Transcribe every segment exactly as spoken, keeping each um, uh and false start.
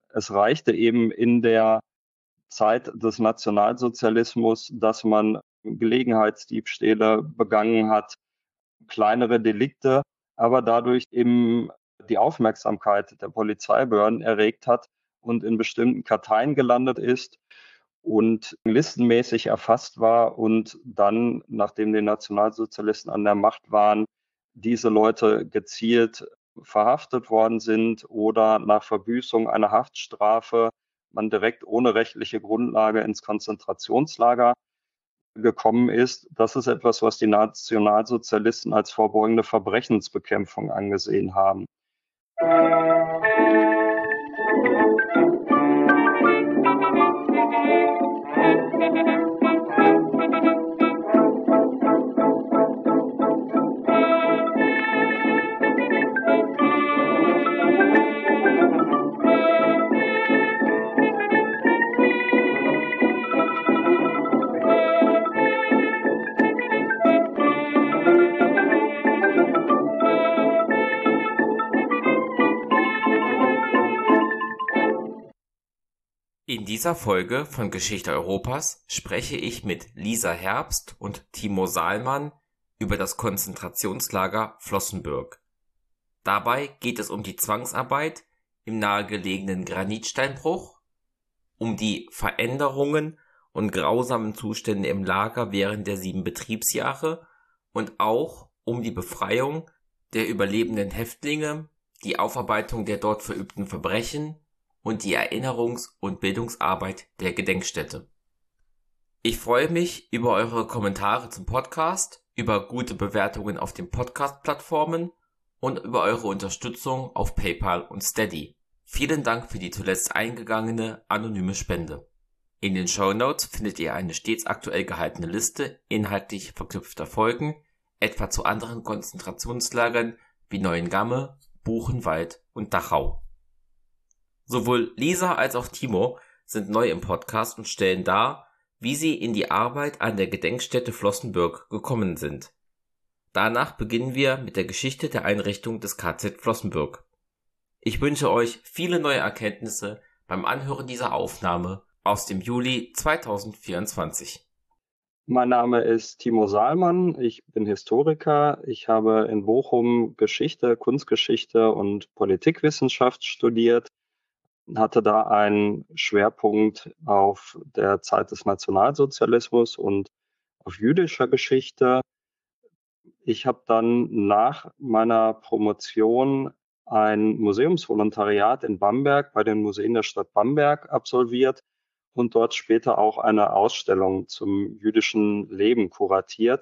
es reichte eben in der Zeit des Nationalsozialismus, dass man Gelegenheitsdiebstähle begangen hat, kleinere Delikte, aber dadurch eben die Aufmerksamkeit der Polizeibehörden erregt hat und in bestimmten Karteien gelandet ist und listenmäßig erfasst war und dann, nachdem die Nationalsozialisten an der Macht waren, diese Leute gezielt verhaftet worden sind oder nach Verbüßung einer Haftstrafe man direkt ohne rechtliche Grundlage ins Konzentrationslager gekommen ist. Das ist etwas, was die Nationalsozialisten als vorbeugende Verbrechensbekämpfung angesehen haben. In dieser Folge von Geschichte Europas spreche ich mit Lisa Herbst und Timo Saalmann über das Konzentrationslager Flossenbürg. Dabei geht es um die Zwangsarbeit im nahegelegenen Granitsteinbruch, um die Veränderungen und grausamen Zustände im Lager während der sieben Betriebsjahre und auch um die Befreiung der überlebenden Häftlinge, die Aufarbeitung der dort verübten Verbrechen und die Erinnerungs- und Bildungsarbeit der Gedenkstätte. Ich freue mich über eure Kommentare zum Podcast, über gute Bewertungen auf den Podcast-Plattformen und über eure Unterstützung auf PayPal und Steady. Vielen Dank für die zuletzt eingegangene anonyme Spende. In den Shownotes findet ihr eine stets aktuell gehaltene Liste inhaltlich verknüpfter Folgen, etwa zu anderen Konzentrationslagern wie Neuengamme, Buchenwald und Dachau. Sowohl Lisa als auch Timo sind neu im Podcast und stellen dar, wie sie in die Arbeit an der Gedenkstätte Flossenbürg gekommen sind. Danach beginnen wir mit der Geschichte der Einrichtung des K Z Flossenbürg. Ich wünsche euch viele neue Erkenntnisse beim Anhören dieser Aufnahme aus dem Juli zweitausendvierundzwanzig. Mein Name ist Timo Saalmann, ich bin Historiker. Ich habe in Bochum Geschichte, Kunstgeschichte und Politikwissenschaft studiert, hatte da einen Schwerpunkt auf der Zeit des Nationalsozialismus und auf jüdischer Geschichte. Ich habe dann nach meiner Promotion ein Museumsvolontariat in Bamberg bei den Museen der Stadt Bamberg absolviert und dort später auch eine Ausstellung zum jüdischen Leben kuratiert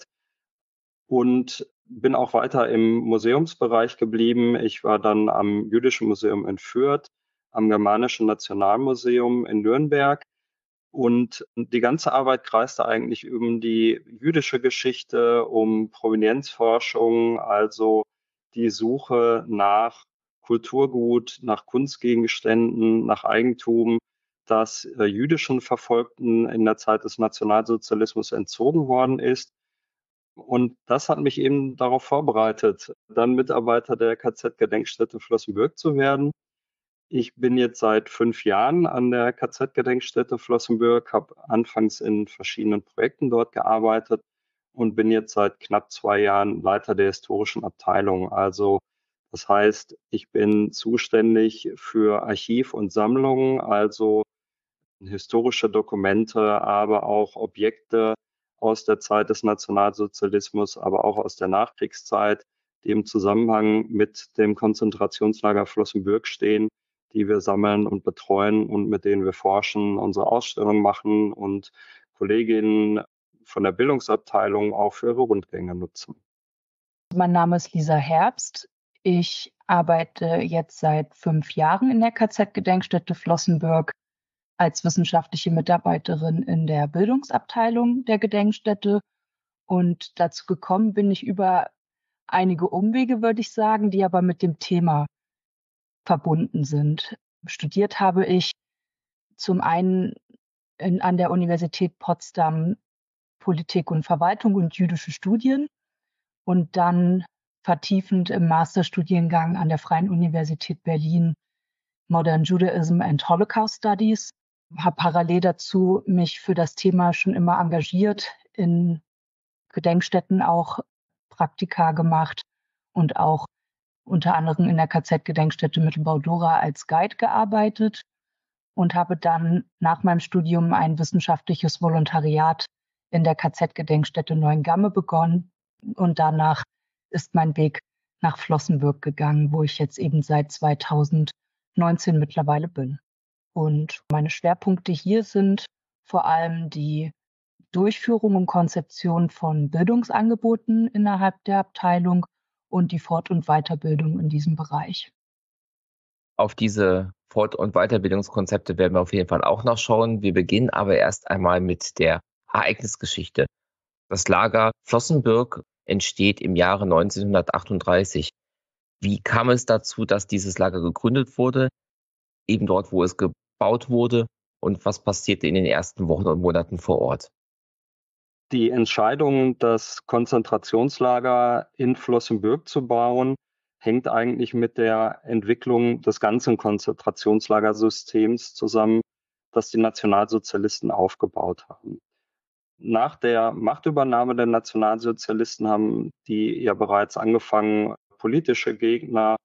und bin auch weiter im Museumsbereich geblieben. Ich war dann am Jüdischen Museum in Fürth, am Germanischen Nationalmuseum in Nürnberg und die ganze Arbeit kreiste eigentlich um die jüdische Geschichte, um Provenienzforschung, also die Suche nach Kulturgut, nach Kunstgegenständen, nach Eigentum, das äh, jüdischen Verfolgten in der Zeit des Nationalsozialismus entzogen worden ist. Und das hat mich eben darauf vorbereitet, dann Mitarbeiter der K Z-Gedenkstätte Flossenbürg zu werden. Ich bin jetzt seit fünf Jahren an der K Z-Gedenkstätte Flossenbürg, habe anfangs in verschiedenen Projekten dort gearbeitet und bin jetzt seit knapp zwei Jahren Leiter der historischen Abteilung. Also das heißt, ich bin zuständig für Archiv und Sammlungen, also historische Dokumente, aber auch Objekte aus der Zeit des Nationalsozialismus, aber auch aus der Nachkriegszeit, die im Zusammenhang mit dem Konzentrationslager Flossenbürg stehen, die wir sammeln und betreuen und mit denen wir forschen, unsere Ausstellungen machen und Kolleginnen von der Bildungsabteilung auch für ihre Rundgänge nutzen. Mein Name ist Lisa Herbst. Ich arbeite jetzt seit fünf Jahren in der K Z-Gedenkstätte Flossenbürg als wissenschaftliche Mitarbeiterin in der Bildungsabteilung der Gedenkstätte. Und dazu gekommen bin ich über einige Umwege, würde ich sagen, die aber mit dem Thema verbunden sind. Studiert habe ich zum einen in, an der Universität Potsdam Politik und Verwaltung und jüdische Studien und dann vertiefend im Masterstudiengang an der Freien Universität Berlin Modern Judaism and Holocaust Studies. Habe parallel dazu mich für das Thema schon immer engagiert, in Gedenkstätten auch Praktika gemacht und auch unter anderem in der K Z-Gedenkstätte Mittelbau-Dora als Guide gearbeitet und habe dann nach meinem Studium ein wissenschaftliches Volontariat in der K Z-Gedenkstätte Neuengamme begonnen und danach ist mein Weg nach Flossenbürg gegangen, wo ich jetzt eben seit zweitausendneunzehn mittlerweile bin. Und meine Schwerpunkte hier sind vor allem die Durchführung und Konzeption von Bildungsangeboten innerhalb der Abteilung und die Fort- und Weiterbildung in diesem Bereich. Auf diese Fort- und Weiterbildungskonzepte werden wir auf jeden Fall auch noch schauen. Wir beginnen aber erst einmal mit der Ereignisgeschichte. Das Lager Flossenbürg entsteht im Jahre neunzehnhundertachtunddreißig. Wie kam es dazu, dass dieses Lager gegründet wurde, eben dort, wo es gebaut wurde, und was passierte in den ersten Wochen und Monaten vor Ort? Die Entscheidung, das Konzentrationslager in Flossenbürg zu bauen, hängt eigentlich mit der Entwicklung des ganzen Konzentrationslagersystems zusammen, das die Nationalsozialisten aufgebaut haben. Nach der Machtübernahme der Nationalsozialisten haben die ja bereits angefangen, politische Gegner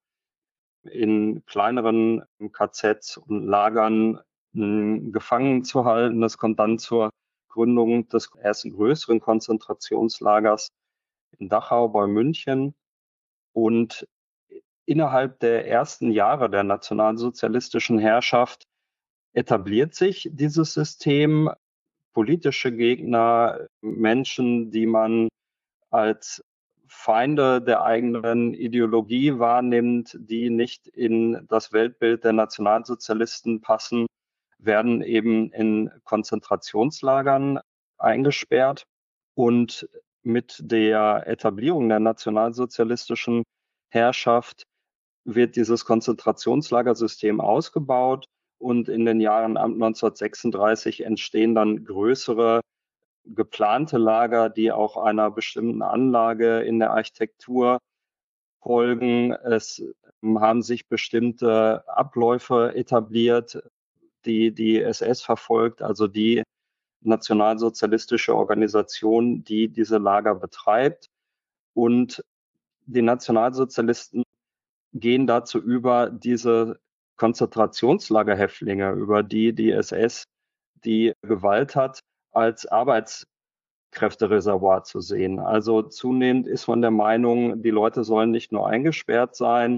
in kleineren K Zs und Lagern mh, gefangen zu halten. Das kommt dann zur Gründung des ersten größeren Konzentrationslagers in Dachau bei München. Und innerhalb der ersten Jahre der nationalsozialistischen Herrschaft etabliert sich dieses System. Politische Gegner, Menschen, die man als Feinde der eigenen Ideologie wahrnimmt, die nicht in das Weltbild der Nationalsozialisten passen, werden eben in Konzentrationslagern eingesperrt. Und mit der Etablierung der nationalsozialistischen Herrschaft wird dieses Konzentrationslagersystem ausgebaut und in den Jahren ab neunzehnhundertsechsunddreißig entstehen dann größere geplante Lager, die auch einer bestimmten Anlage in der Architektur folgen. Es haben sich bestimmte Abläufe etabliert, die die S S verfolgt, also die nationalsozialistische Organisation, die diese Lager betreibt. Und die Nationalsozialisten gehen dazu über, diese Konzentrationslagerhäftlinge, über die die S S die Gewalt hat, als Arbeitskräftereservoir zu sehen. Also zunehmend ist man der Meinung, die Leute sollen nicht nur eingesperrt sein,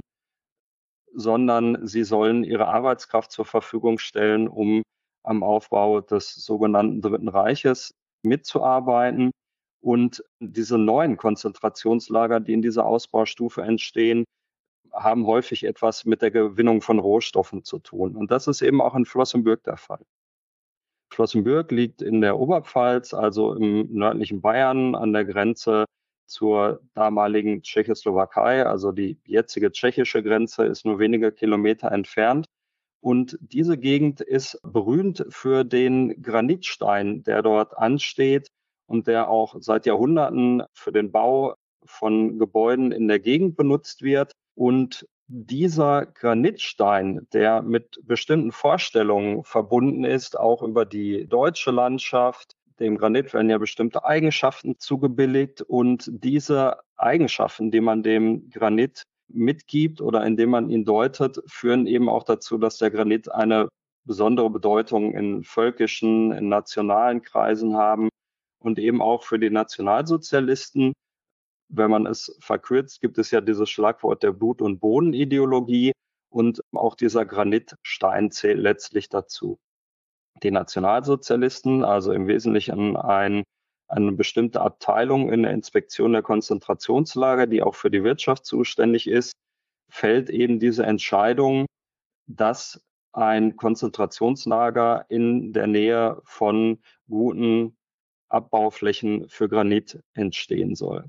sondern sie sollen ihre Arbeitskraft zur Verfügung stellen, um am Aufbau des sogenannten Dritten Reiches mitzuarbeiten. Und diese neuen Konzentrationslager, die in dieser Ausbaustufe entstehen, haben häufig etwas mit der Gewinnung von Rohstoffen zu tun. Und das ist eben auch in Flossenbürg der Fall. Flossenbürg liegt in der Oberpfalz, also im nördlichen Bayern, an der Grenze zur damaligen Tschechoslowakei. Also die jetzige tschechische Grenze ist nur wenige Kilometer entfernt. Und diese Gegend ist berühmt für den Granitstein, der dort ansteht und der auch seit Jahrhunderten für den Bau von Gebäuden in der Gegend benutzt wird. Und dieser Granitstein, der mit bestimmten Vorstellungen verbunden ist, auch über die deutsche Landschaft, dem Granit werden ja bestimmte Eigenschaften zugebilligt und diese Eigenschaften, die man dem Granit mitgibt oder indem man ihn deutet, führen eben auch dazu, dass der Granit eine besondere Bedeutung in völkischen, in nationalen Kreisen haben und eben auch für die Nationalsozialisten. Wenn man es verkürzt, gibt es ja dieses Schlagwort der Blut- und Bodenideologie und auch dieser Granitstein zählt letztlich dazu. Die Nationalsozialisten, also im Wesentlichen ein, eine bestimmte Abteilung in der Inspektion der Konzentrationslager, die auch für die Wirtschaft zuständig ist, fällt eben diese Entscheidung, dass ein Konzentrationslager in der Nähe von guten Abbauflächen für Granit entstehen soll.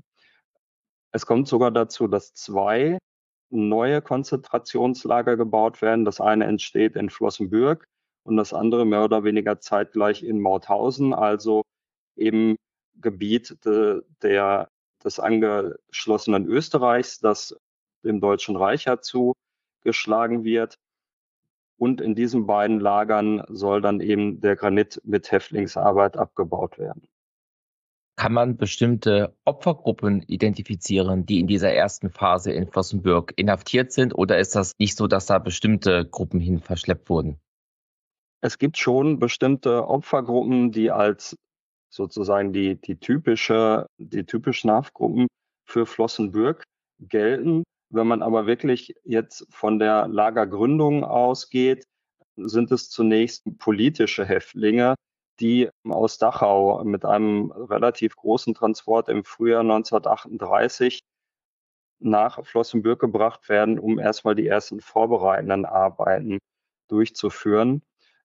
Es kommt sogar dazu, dass zwei neue Konzentrationslager gebaut werden. Das eine entsteht in Flossenbürg und das andere mehr oder weniger zeitgleich in Mauthausen, also im Gebiet de, der, des angeschlossenen Österreichs, das dem Deutschen Reich ja zugeschlagen wird. Und in diesen beiden Lagern soll dann eben der Granit mit Häftlingsarbeit abgebaut werden. Kann man bestimmte Opfergruppen identifizieren, die in dieser ersten Phase in Flossenbürg inhaftiert sind? Oder ist das nicht so, dass da bestimmte Gruppen hin verschleppt wurden? Es gibt schon bestimmte Opfergruppen, die als sozusagen die, die, typische, die typischen Haftgruppen für Flossenbürg gelten. Wenn man aber wirklich jetzt von der Lagergründung ausgeht, sind es zunächst politische Häftlinge, die aus Dachau mit einem relativ großen Transport im Frühjahr neunzehnhundertachtunddreißig nach Flossenbürg gebracht werden, um erstmal die ersten vorbereitenden Arbeiten durchzuführen.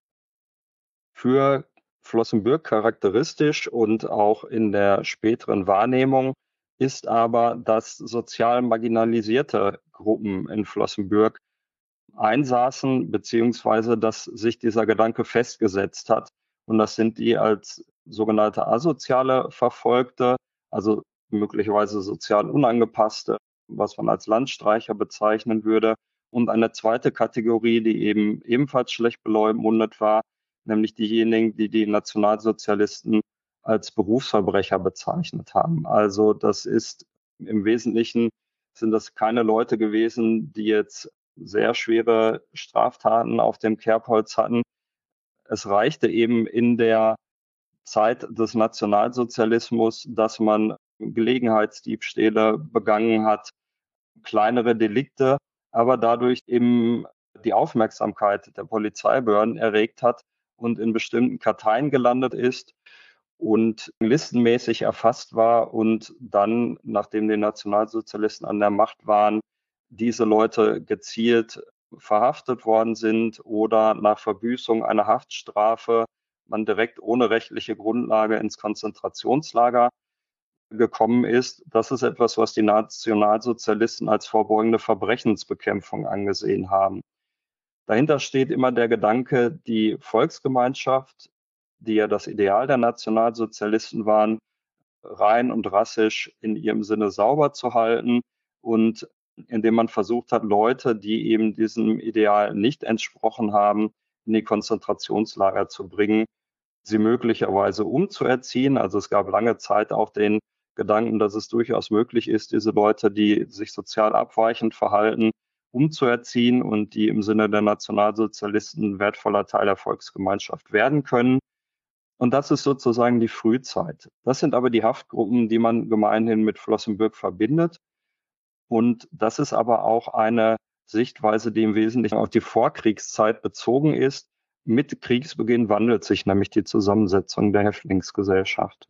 Für Flossenbürg charakteristisch und auch in der späteren Wahrnehmung ist aber, dass sozial marginalisierte Gruppen in Flossenbürg einsaßen, beziehungsweise dass sich dieser Gedanke festgesetzt hat. Und das sind die als sogenannte asoziale Verfolgte, also möglicherweise sozial unangepasste, was man als Landstreicher bezeichnen würde. Und eine zweite Kategorie, die eben ebenfalls schlecht beleumundet war, nämlich diejenigen, die die Nationalsozialisten als Berufsverbrecher bezeichnet haben. Also das ist im Wesentlichen, sind das keine Leute gewesen, die jetzt sehr schwere Straftaten auf dem Kerbholz hatten. Es reichte eben in der Zeit des Nationalsozialismus, dass man Gelegenheitsdiebstähle begangen hat, kleinere Delikte, aber dadurch eben die Aufmerksamkeit der Polizeibehörden erregt hat und in bestimmten Karteien gelandet ist und listenmäßig erfasst war und dann, nachdem die Nationalsozialisten an der Macht waren, diese Leute gezielt verhaftet worden sind oder nach Verbüßung einer Haftstrafe man direkt ohne rechtliche Grundlage ins Konzentrationslager gekommen ist. Das ist etwas, was die Nationalsozialisten als vorbeugende Verbrechensbekämpfung angesehen haben. Dahinter steht immer der Gedanke, die Volksgemeinschaft, die ja das Ideal der Nationalsozialisten waren, rein und rassisch in ihrem Sinne sauber zu halten und indem man versucht hat, Leute, die eben diesem Ideal nicht entsprochen haben, in die Konzentrationslager zu bringen, sie möglicherweise umzuerziehen. Also es gab lange Zeit auch den Gedanken, dass es durchaus möglich ist, diese Leute, die sich sozial abweichend verhalten, umzuerziehen und die im Sinne der Nationalsozialisten ein wertvoller Teil der Volksgemeinschaft werden können. Und das ist sozusagen die Frühzeit. Das sind aber die Haftgruppen, die man gemeinhin mit Flossenbürg verbindet. Und das ist aber auch eine Sichtweise, die im Wesentlichen auf die Vorkriegszeit bezogen ist. Mit Kriegsbeginn wandelt sich nämlich die Zusammensetzung der Häftlingsgesellschaft.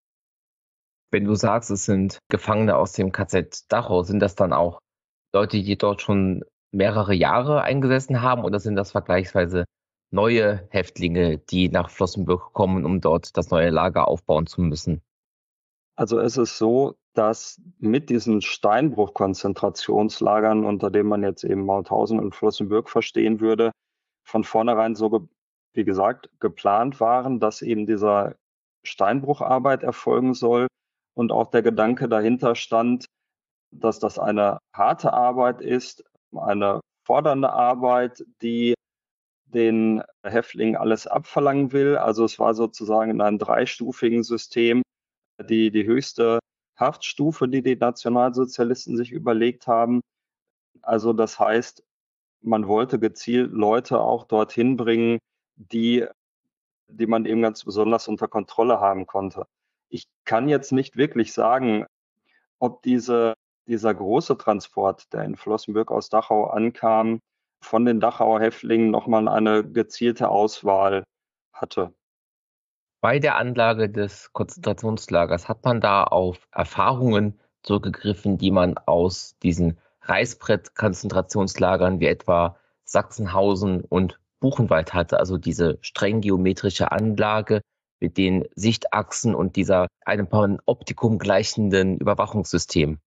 Wenn du sagst, es sind Gefangene aus dem K Z Dachau, sind das dann auch Leute, die dort schon mehrere Jahre eingesessen haben, oder sind das vergleichsweise neue Häftlinge, die nach Flossenbürg kommen, um dort das neue Lager aufbauen zu müssen? Also es ist so, dass mit diesen Steinbruch-Konzentrationslagern, unter denen man jetzt eben Mauthausen und Flossenbürg verstehen würde, von vornherein so, wie gesagt, geplant waren, dass eben dieser Steinbrucharbeit erfolgen soll und auch der Gedanke dahinter stand, dass das eine harte Arbeit ist, eine fordernde Arbeit, die den Häftlingen alles abverlangen will. Also es war sozusagen in einem dreistufigen System die, die höchste Haftstufe, die die Nationalsozialisten sich überlegt haben. Also das heißt, man wollte gezielt Leute auch dorthin bringen, die, die man eben ganz besonders unter Kontrolle haben konnte. Ich kann jetzt nicht wirklich sagen, ob diese, dieser große Transport, der in Flossenbürg aus Dachau ankam, von den Dachauer Häftlingen nochmal eine gezielte Auswahl hatte. Bei der Anlage des Konzentrationslagers hat man da auf Erfahrungen zurückgegriffen, die man aus diesen Reißbrett-Konzentrationslagern wie etwa Sachsenhausen und Buchenwald hatte, also diese streng geometrische Anlage mit den Sichtachsen und dieser einem Panoptikum gleichenden Überwachungssystem.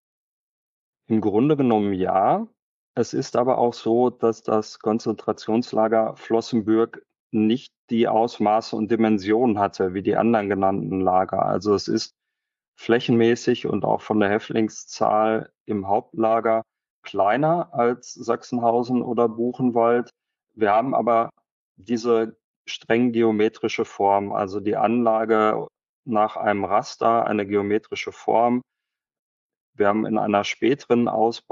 Im Grunde genommen ja. Es ist aber auch so, dass das Konzentrationslager Flossenbürg nicht die Ausmaße und Dimensionen hatte wie die anderen genannten Lager. Also es ist flächenmäßig und auch von der Häftlingszahl im Hauptlager kleiner als Sachsenhausen oder Buchenwald, Wir haben aber diese streng geometrische Form, also die Anlage nach einem Raster, eine geometrische Form. Wir haben in einer späteren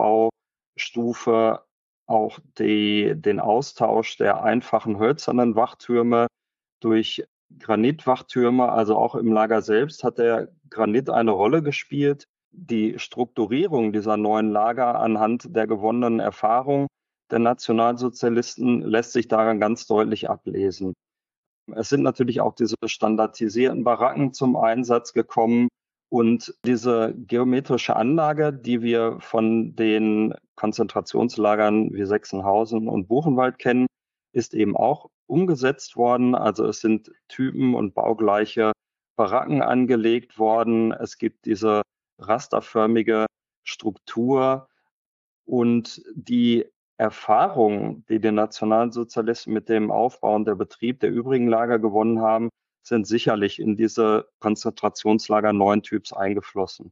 Ausbaustufe auch die, den Austausch der einfachen hölzernen Wachtürme durch Granitwachtürme. Also auch im Lager selbst hat der Granit eine Rolle gespielt. Die Strukturierung dieser neuen Lager anhand der gewonnenen Erfahrung der Nationalsozialisten lässt sich daran ganz deutlich ablesen. Es sind natürlich auch diese standardisierten Baracken zum Einsatz gekommen und diese geometrische Anlage, die wir von den Konzentrationslagern wie Sechsenhausen und Buchenwald kennen, ist eben auch umgesetzt worden. Also es sind Typen und baugleiche Baracken angelegt worden. Es gibt diese rasterförmige Struktur und die Erfahrungen, die die Nationalsozialisten mit dem Aufbau und der Betrieb der übrigen Lager gewonnen haben, sind sicherlich in diese Konzentrationslager neuen Typs eingeflossen.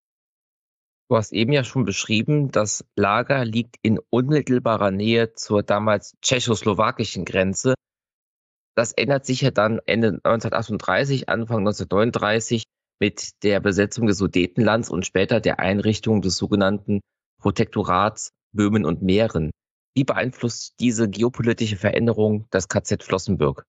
Du hast eben ja schon beschrieben, das Lager liegt in unmittelbarer Nähe zur damals tschechoslowakischen Grenze. Das ändert sich ja dann Ende neunzehnhundertachtunddreißig, Anfang neunzehnhundertneununddreißig mit der Besetzung des Sudetenlands und später der Einrichtung des sogenannten Protektorats Böhmen und Mähren. Wie beeinflusst diese geopolitische Veränderung das K Z Flossenbürg?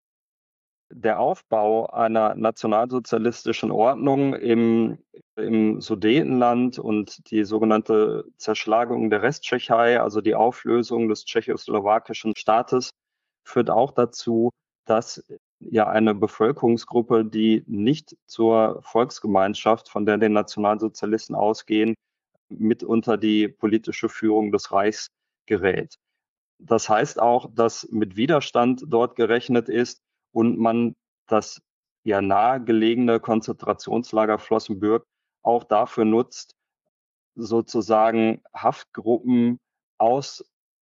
Der Aufbau einer nationalsozialistischen Ordnung im, im Sudetenland und die sogenannte Zerschlagung der Resttschechei, also die Auflösung des tschechoslowakischen Staates, führt auch dazu, dass ja eine Bevölkerungsgruppe, die nicht zur Volksgemeinschaft, von der die Nationalsozialisten ausgehen, mit unter die politische Führung des Reichs gerät. Das heißt auch, dass mit Widerstand dort gerechnet ist und man das ja nahegelegene Konzentrationslager Flossenbürg auch dafür nutzt, sozusagen Haftgruppen aus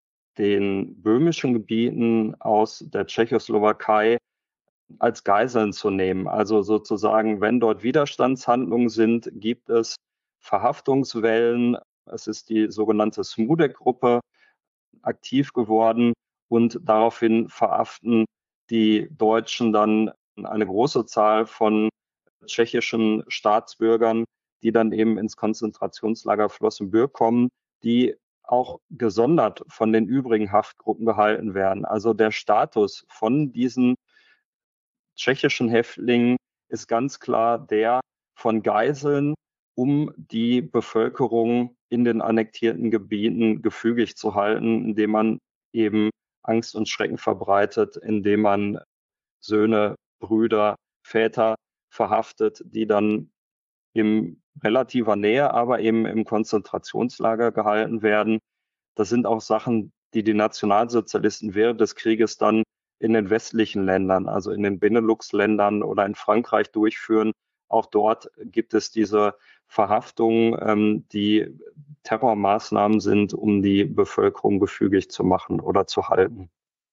den böhmischen Gebieten, aus der Tschechoslowakei als Geiseln zu nehmen. Also sozusagen, wenn dort Widerstandshandlungen sind, gibt es Verhaftungswellen. Es ist die sogenannte Smudek-Gruppe aktiv geworden und daraufhin verhaften die Deutschen dann eine große Zahl von tschechischen Staatsbürgern, die dann eben ins Konzentrationslager Flossenbürg kommen, die auch gesondert von den übrigen Haftgruppen gehalten werden. Also der Status von diesen tschechischen Häftlingen ist ganz klar der von Geiseln, um die Bevölkerung in den annektierten Gebieten gefügig zu halten, indem man eben Angst und Schrecken verbreitet, indem man Söhne, Brüder, Väter verhaftet, die dann in relativer Nähe, aber eben im Konzentrationslager gehalten werden. Das sind auch Sachen, die die Nationalsozialisten während des Krieges dann in den westlichen Ländern, also in den Benelux-Ländern oder in Frankreich durchführen. Auch dort gibt es diese Verhaftungen, ähm, die Terrormaßnahmen sind, um die Bevölkerung gefügig zu machen oder zu halten.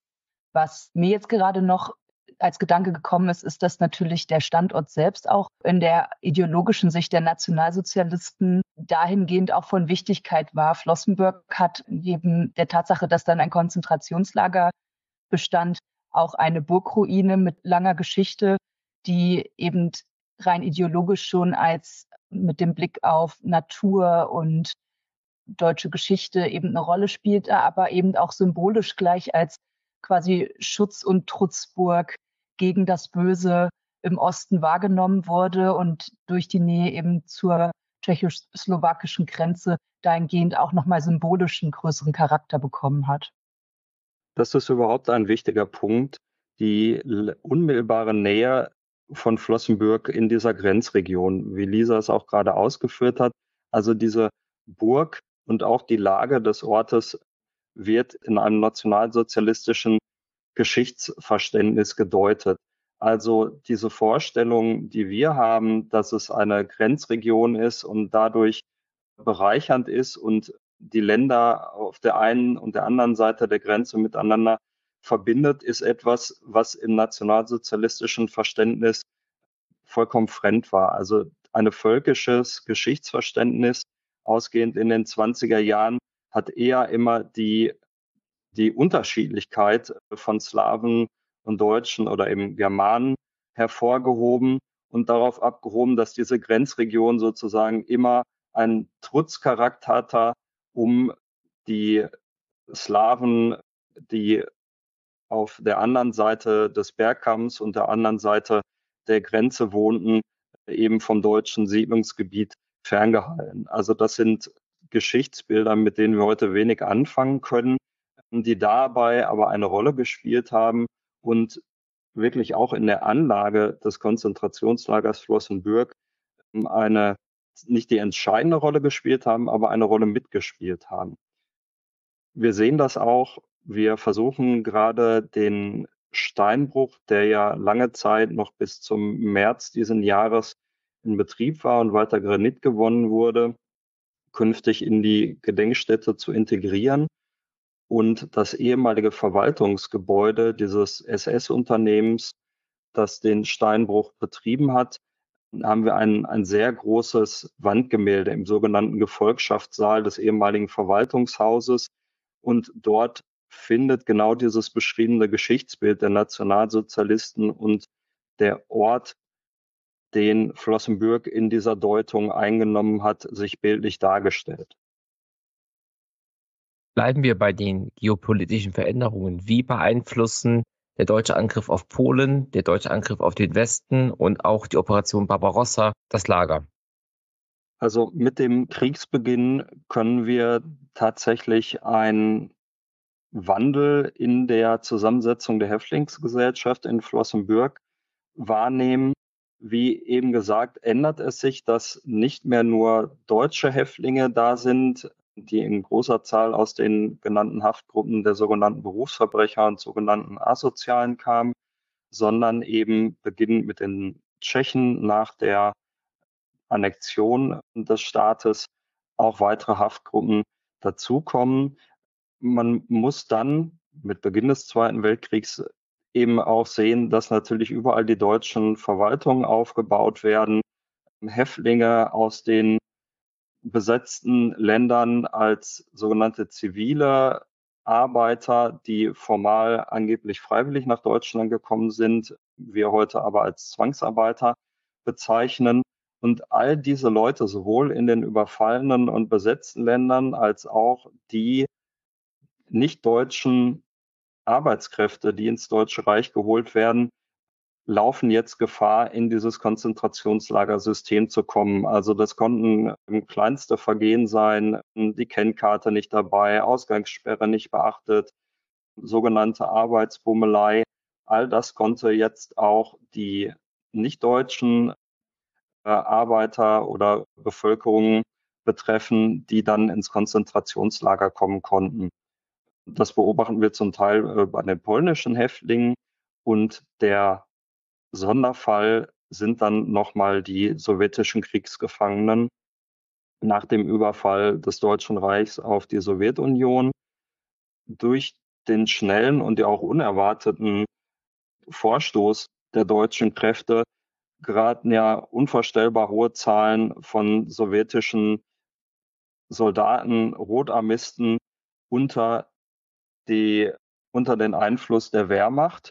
Was mir jetzt gerade noch als Gedanke gekommen ist, ist, dass natürlich der Standort selbst auch in der ideologischen Sicht der Nationalsozialisten dahingehend auch von Wichtigkeit war. Flossenbürg hat neben der Tatsache, dass dann ein Konzentrationslager bestand, auch eine Burgruine mit langer Geschichte, die eben rein ideologisch schon als mit dem Blick auf Natur und deutsche Geschichte eben eine Rolle spielte, aber eben auch symbolisch gleich als quasi Schutz- und Trutzburg gegen das Böse im Osten wahrgenommen wurde und durch die Nähe eben zur tschechoslowakischen Grenze dahingehend auch nochmal symbolisch einen größeren Charakter bekommen hat. Das ist überhaupt ein wichtiger Punkt, die unmittelbare Nähe von Flossenbürg in dieser Grenzregion, wie Lisa es auch gerade ausgeführt hat. Also diese Burg und auch die Lage des Ortes wird in einem nationalsozialistischen Geschichtsverständnis gedeutet. Also diese Vorstellung, die wir haben, dass es eine Grenzregion ist und dadurch bereichernd ist und die Länder auf der einen und der anderen Seite der Grenze miteinander verbindet, ist etwas, was im nationalsozialistischen Verständnis vollkommen fremd war. Also ein völkisches Geschichtsverständnis, ausgehend in den zwanziger Jahren, hat eher immer die die Unterschiedlichkeit von Slawen und Deutschen oder eben Germanen hervorgehoben und darauf abgehoben, dass diese Grenzregion sozusagen immer einen Trutzcharakter hatte, um die Slawen, die auf der anderen Seite des Bergkamms und der anderen Seite der Grenze wohnten, eben vom deutschen Siedlungsgebiet ferngehalten. Also das sind Geschichtsbilder, mit denen wir heute wenig anfangen können, die dabei aber eine Rolle gespielt haben und wirklich auch in der Anlage des Konzentrationslagers Flossenbürg eine, nicht die entscheidende Rolle gespielt haben, aber eine Rolle mitgespielt haben. Wir sehen das auch. Wir versuchen gerade den Steinbruch, der ja lange Zeit noch bis zum März diesen Jahres in Betrieb war und weiter Granit gewonnen wurde, künftig in die Gedenkstätte zu integrieren. Und das ehemalige Verwaltungsgebäude dieses S S-Unternehmens, das den Steinbruch betrieben hat, haben wir ein, ein sehr großes Wandgemälde im sogenannten Gefolgschaftssaal des ehemaligen Verwaltungshauses. Und dort findet genau dieses beschriebene Geschichtsbild der Nationalsozialisten und der Ort, den Flossenbürg in dieser Deutung eingenommen hat, sich bildlich dargestellt. Bleiben wir bei den geopolitischen Veränderungen. Wie beeinflussen der deutsche Angriff auf Polen, der deutsche Angriff auf den Westen und auch die Operation Barbarossa das Lager? Also mit dem Kriegsbeginn können wir tatsächlich einen Wandel in der Zusammensetzung der Häftlingsgesellschaft in Flossenbürg wahrnehmen. Wie eben gesagt, ändert es sich, dass nicht mehr nur deutsche Häftlinge da sind, die in großer Zahl aus den genannten Haftgruppen der sogenannten Berufsverbrecher und sogenannten Asozialen kamen, sondern eben beginnend mit den Tschechen nach der Annexion des Staates auch weitere Haftgruppen dazukommen. Man muss dann mit Beginn des Zweiten Weltkriegs eben auch sehen, dass natürlich überall die deutschen Verwaltungen aufgebaut werden, Häftlinge aus den besetzten Ländern als sogenannte zivile Arbeiter, die formal angeblich freiwillig nach Deutschland gekommen sind, wir heute aber als Zwangsarbeiter bezeichnen. Und all diese Leute, sowohl in den überfallenen und besetzten Ländern als auch die nicht-deutschen Arbeitskräfte, die ins Deutsche Reich geholt werden, laufen jetzt Gefahr, in dieses Konzentrationslagersystem zu kommen. Also das konnten kleinste Vergehen sein, die Kennkarte nicht dabei, Ausgangssperre nicht beachtet, sogenannte Arbeitsbummelei. All das konnte jetzt auch die nicht-deutschen äh, Arbeiter oder Bevölkerung betreffen, die dann ins Konzentrationslager kommen konnten. Das beobachten wir zum Teil äh, bei den polnischen Häftlingen und der Sonderfall sind dann nochmal die sowjetischen Kriegsgefangenen nach dem Überfall des Deutschen Reichs auf die Sowjetunion. Durch den schnellen und ja auch unerwarteten Vorstoß der deutschen Kräfte geraten ja unvorstellbar hohe Zahlen von sowjetischen Soldaten, Rotarmisten unter, die, unter den Einfluss der Wehrmacht.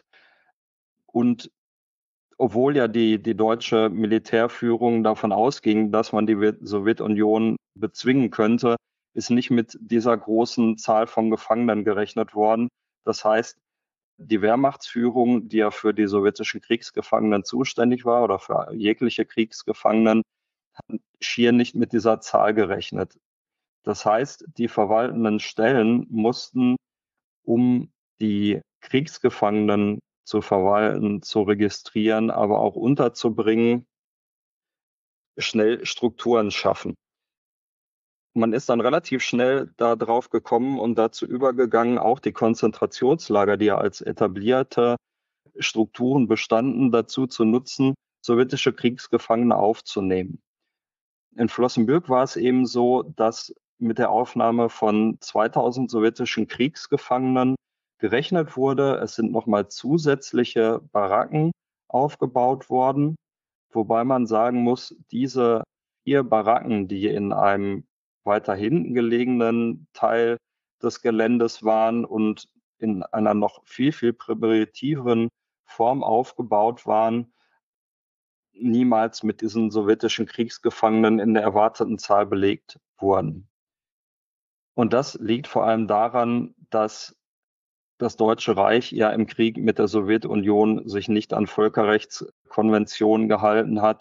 Und obwohl ja die, die deutsche Militärführung davon ausging, dass man die Sowjetunion bezwingen könnte, ist nicht mit dieser großen Zahl von Gefangenen gerechnet worden. Das heißt, die Wehrmachtsführung, die ja für die sowjetischen Kriegsgefangenen zuständig war oder für jegliche Kriegsgefangenen, hat schier nicht mit dieser Zahl gerechnet. Das heißt, die verwaltenden Stellen mussten, um die Kriegsgefangenen zu verwalten, zu registrieren, aber auch unterzubringen, schnell Strukturen schaffen. Man ist dann relativ schnell da drauf gekommen und dazu übergegangen, auch die Konzentrationslager, die ja als etablierte Strukturen bestanden, dazu zu nutzen, sowjetische Kriegsgefangene aufzunehmen. In Flossenbürg war es eben so, dass mit der Aufnahme von zweitausend sowjetischen Kriegsgefangenen gerechnet wurde. Es sind nochmal zusätzliche Baracken aufgebaut worden, wobei man sagen muss, diese vier Baracken, die in einem weiter hinten gelegenen Teil des Geländes waren und in einer noch viel, viel primitiveren Form aufgebaut waren, niemals mit diesen sowjetischen Kriegsgefangenen in der erwarteten Zahl belegt wurden. Und das liegt vor allem daran, dass das Deutsche Reich ja im Krieg mit der Sowjetunion sich nicht an Völkerrechtskonventionen gehalten hat,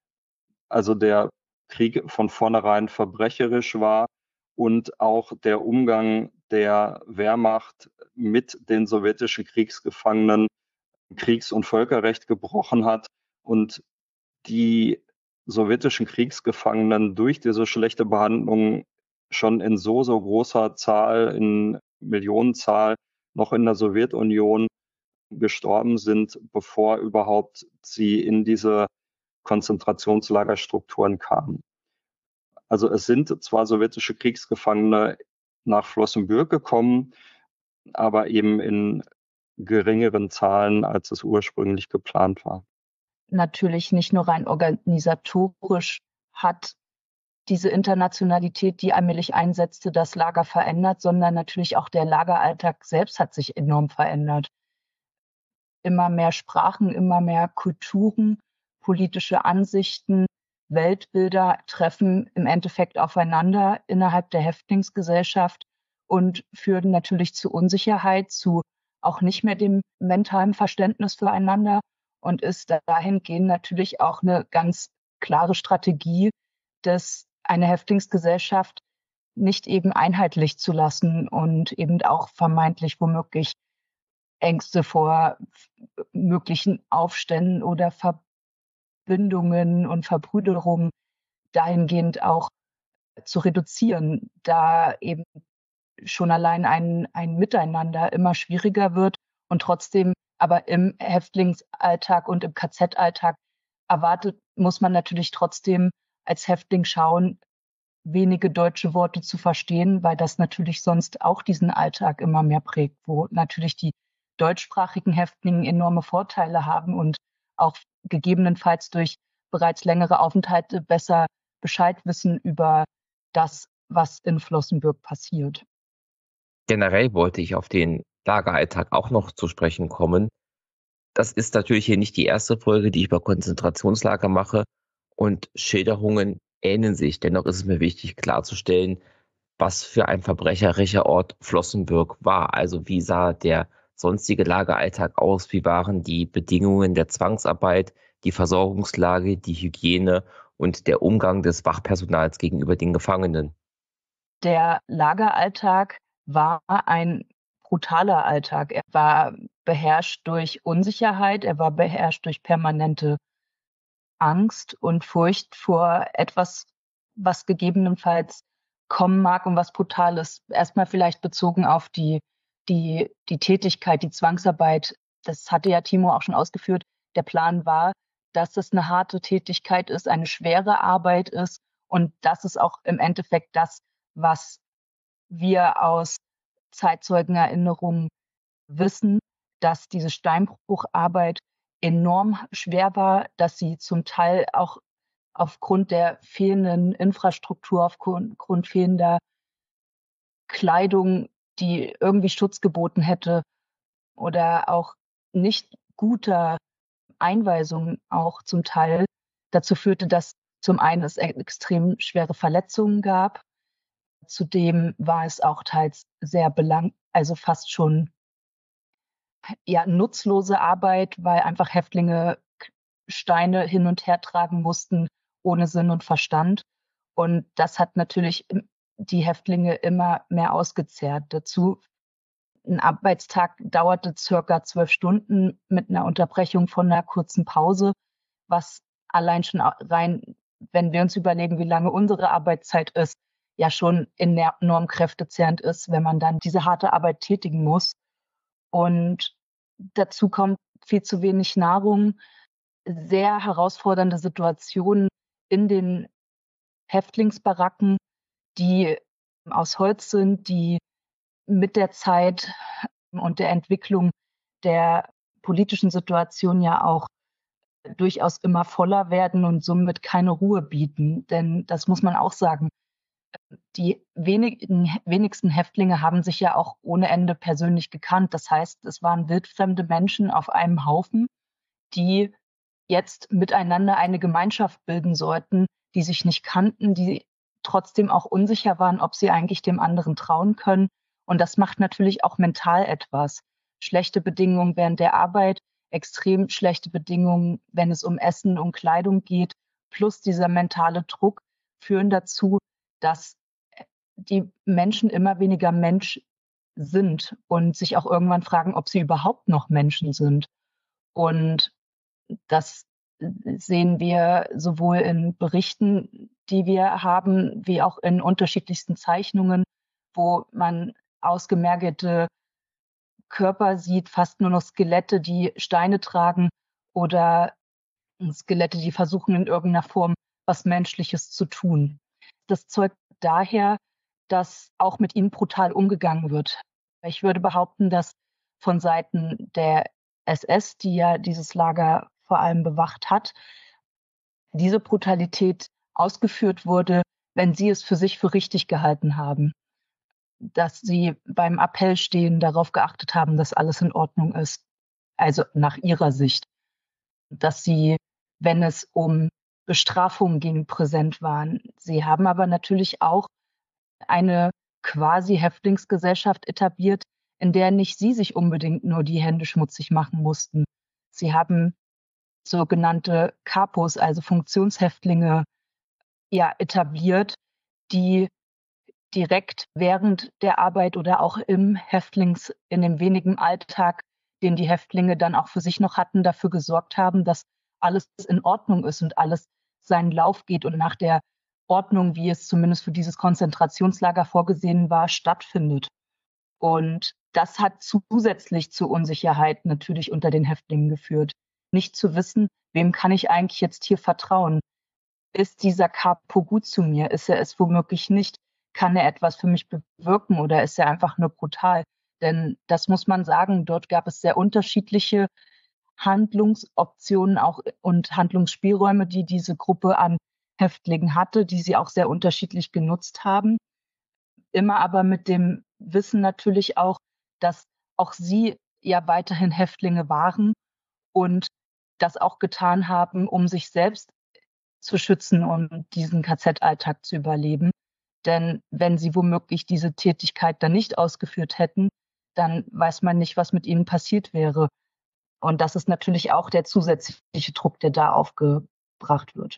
also der Krieg von vornherein verbrecherisch war und auch der Umgang der Wehrmacht mit den sowjetischen Kriegsgefangenen Kriegs- und Völkerrecht gebrochen hat und die sowjetischen Kriegsgefangenen durch diese schlechte Behandlung schon in so, so großer Zahl, in Millionenzahl, noch in der Sowjetunion gestorben sind, bevor überhaupt sie in diese Konzentrationslagerstrukturen kamen. Also es sind zwar sowjetische Kriegsgefangene nach Flossenbürg gekommen, aber eben in geringeren Zahlen, als es ursprünglich geplant war. Natürlich nicht nur rein organisatorisch hat diese Internationalität, die allmählich einsetzte, das Lager verändert, sondern natürlich auch der Lageralltag selbst hat sich enorm verändert. Immer mehr Sprachen, immer mehr Kulturen, politische Ansichten, Weltbilder treffen im Endeffekt aufeinander innerhalb der Häftlingsgesellschaft und führen natürlich zu Unsicherheit, zu auch nicht mehr dem mentalen Verständnis füreinander und ist dahingehend natürlich auch eine ganz klare Strategie, dass eine Häftlingsgesellschaft nicht eben einheitlich zu lassen und eben auch vermeintlich womöglich Ängste vor möglichen Aufständen oder Verbindungen und Verbrüderungen dahingehend auch zu reduzieren, da eben schon allein ein, ein Miteinander immer schwieriger wird und trotzdem aber im Häftlingsalltag und im K Z-Alltag erwartet, muss man natürlich trotzdem als Häftling schauen, wenige deutsche Worte zu verstehen, weil das natürlich sonst auch diesen Alltag immer mehr prägt, wo natürlich die deutschsprachigen Häftlinge enorme Vorteile haben und auch gegebenenfalls durch bereits längere Aufenthalte besser Bescheid wissen über das, was in Flossenbürg passiert. Generell wollte ich auf den Lageralltag auch noch zu sprechen kommen. Das ist natürlich hier nicht die erste Folge, die ich über Konzentrationslager mache und Schilderungen ähneln sich. Dennoch ist es mir wichtig klarzustellen, was für ein verbrecherischer Ort Flossenbürg war. Also wie sah der sonstige Lageralltag aus? Wie waren die Bedingungen der Zwangsarbeit, die Versorgungslage, die Hygiene und der Umgang des Wachpersonals gegenüber den Gefangenen? Der Lageralltag war ein brutaler Alltag. Er war beherrscht durch Unsicherheit, er war beherrscht durch permanente Angst und Furcht vor etwas, was gegebenenfalls kommen mag und was brutal ist. Erstmal vielleicht bezogen auf die, die, die Tätigkeit, die Zwangsarbeit. Das hatte ja Timo auch schon ausgeführt. Der Plan war, dass es eine harte Tätigkeit ist, eine schwere Arbeit ist und das ist auch im Endeffekt das, was wir aus Zeitzeugenerinnerungen wissen, dass diese Steinbrucharbeit enorm schwer war, dass sie zum Teil auch aufgrund der fehlenden Infrastruktur, aufgrund fehlender Kleidung, die irgendwie Schutz geboten hätte oder auch nicht guter Einweisungen auch zum Teil dazu führte, dass zum einen es extrem schwere Verletzungen gab. Zudem war es auch teils sehr belang, also fast schon ja, nutzlose Arbeit, weil einfach Häftlinge Steine hin und her tragen mussten, ohne Sinn und Verstand. Und das hat natürlich die Häftlinge immer mehr ausgezehrt. Dazu, ein Arbeitstag dauerte circa zwölf Stunden mit einer Unterbrechung von einer kurzen Pause, was allein schon rein, wenn wir uns überlegen, wie lange unsere Arbeitszeit ist, ja schon enorm kräftezehrend ist, wenn man dann diese harte Arbeit tätigen muss. Und dazu kommt viel zu wenig Nahrung, sehr herausfordernde Situationen in den Häftlingsbaracken, die aus Holz sind, die mit der Zeit und der Entwicklung der politischen Situation ja auch durchaus immer voller werden und somit keine Ruhe bieten. Denn das muss man auch sagen. Die wenigen, wenigsten Häftlinge haben sich ja auch ohne Ende persönlich gekannt. Das heißt, es waren wildfremde Menschen auf einem Haufen, die jetzt miteinander eine Gemeinschaft bilden sollten, die sich nicht kannten, die trotzdem auch unsicher waren, ob sie eigentlich dem anderen trauen können. Und das macht natürlich auch mental etwas. Schlechte Bedingungen während der Arbeit, extrem schlechte Bedingungen, wenn es um Essen und Kleidung geht, plus dieser mentale Druck führen dazu, dass die Menschen immer weniger Mensch sind und sich auch irgendwann fragen, ob sie überhaupt noch Menschen sind. Und das sehen wir sowohl in Berichten, die wir haben, wie auch in unterschiedlichsten Zeichnungen, wo man ausgemergelte Körper sieht, fast nur noch Skelette, die Steine tragen oder Skelette, die versuchen in irgendeiner Form was Menschliches zu tun. Das zeugt daher, dass auch mit ihnen brutal umgegangen wird. Ich würde behaupten, dass von Seiten der S S, die ja dieses Lager vor allem bewacht hat, diese Brutalität ausgeführt wurde, wenn sie es für sich für richtig gehalten haben. Dass sie beim Appell stehen, darauf geachtet haben, dass alles in Ordnung ist. Also nach ihrer Sicht. Dass sie, wenn es um Bestrafung ging, präsent waren. Sie haben aber natürlich auch eine quasi Häftlingsgesellschaft etabliert, in der nicht sie sich unbedingt nur die Hände schmutzig machen mussten. Sie haben sogenannte Kapos, also Funktionshäftlinge, ja, etabliert, die direkt während der Arbeit oder auch im Häftlings, in dem wenigen Alltag, den die Häftlinge dann auch für sich noch hatten, dafür gesorgt haben, dass alles in Ordnung ist und alles seinen Lauf geht und nach der Ordnung, wie es zumindest für dieses Konzentrationslager vorgesehen war, stattfindet. Und das hat zusätzlich zu Unsicherheit natürlich unter den Häftlingen geführt. Nicht zu wissen, wem kann ich eigentlich jetzt hier vertrauen? Ist dieser Capo gut zu mir? Ist er es womöglich nicht? Kann er etwas für mich bewirken oder ist er einfach nur brutal? Denn das muss man sagen, dort gab es sehr unterschiedliche Handlungsoptionen auch und Handlungsspielräume, die diese Gruppe an Häftlingen hatte, die sie auch sehr unterschiedlich genutzt haben. Immer aber mit dem Wissen natürlich auch, dass auch sie ja weiterhin Häftlinge waren und das auch getan haben, um sich selbst zu schützen und diesen K Z-Alltag zu überleben. Denn wenn sie womöglich diese Tätigkeit dann nicht ausgeführt hätten, dann weiß man nicht, was mit ihnen passiert wäre. Und das ist natürlich auch der zusätzliche Druck, der da aufgebracht wird.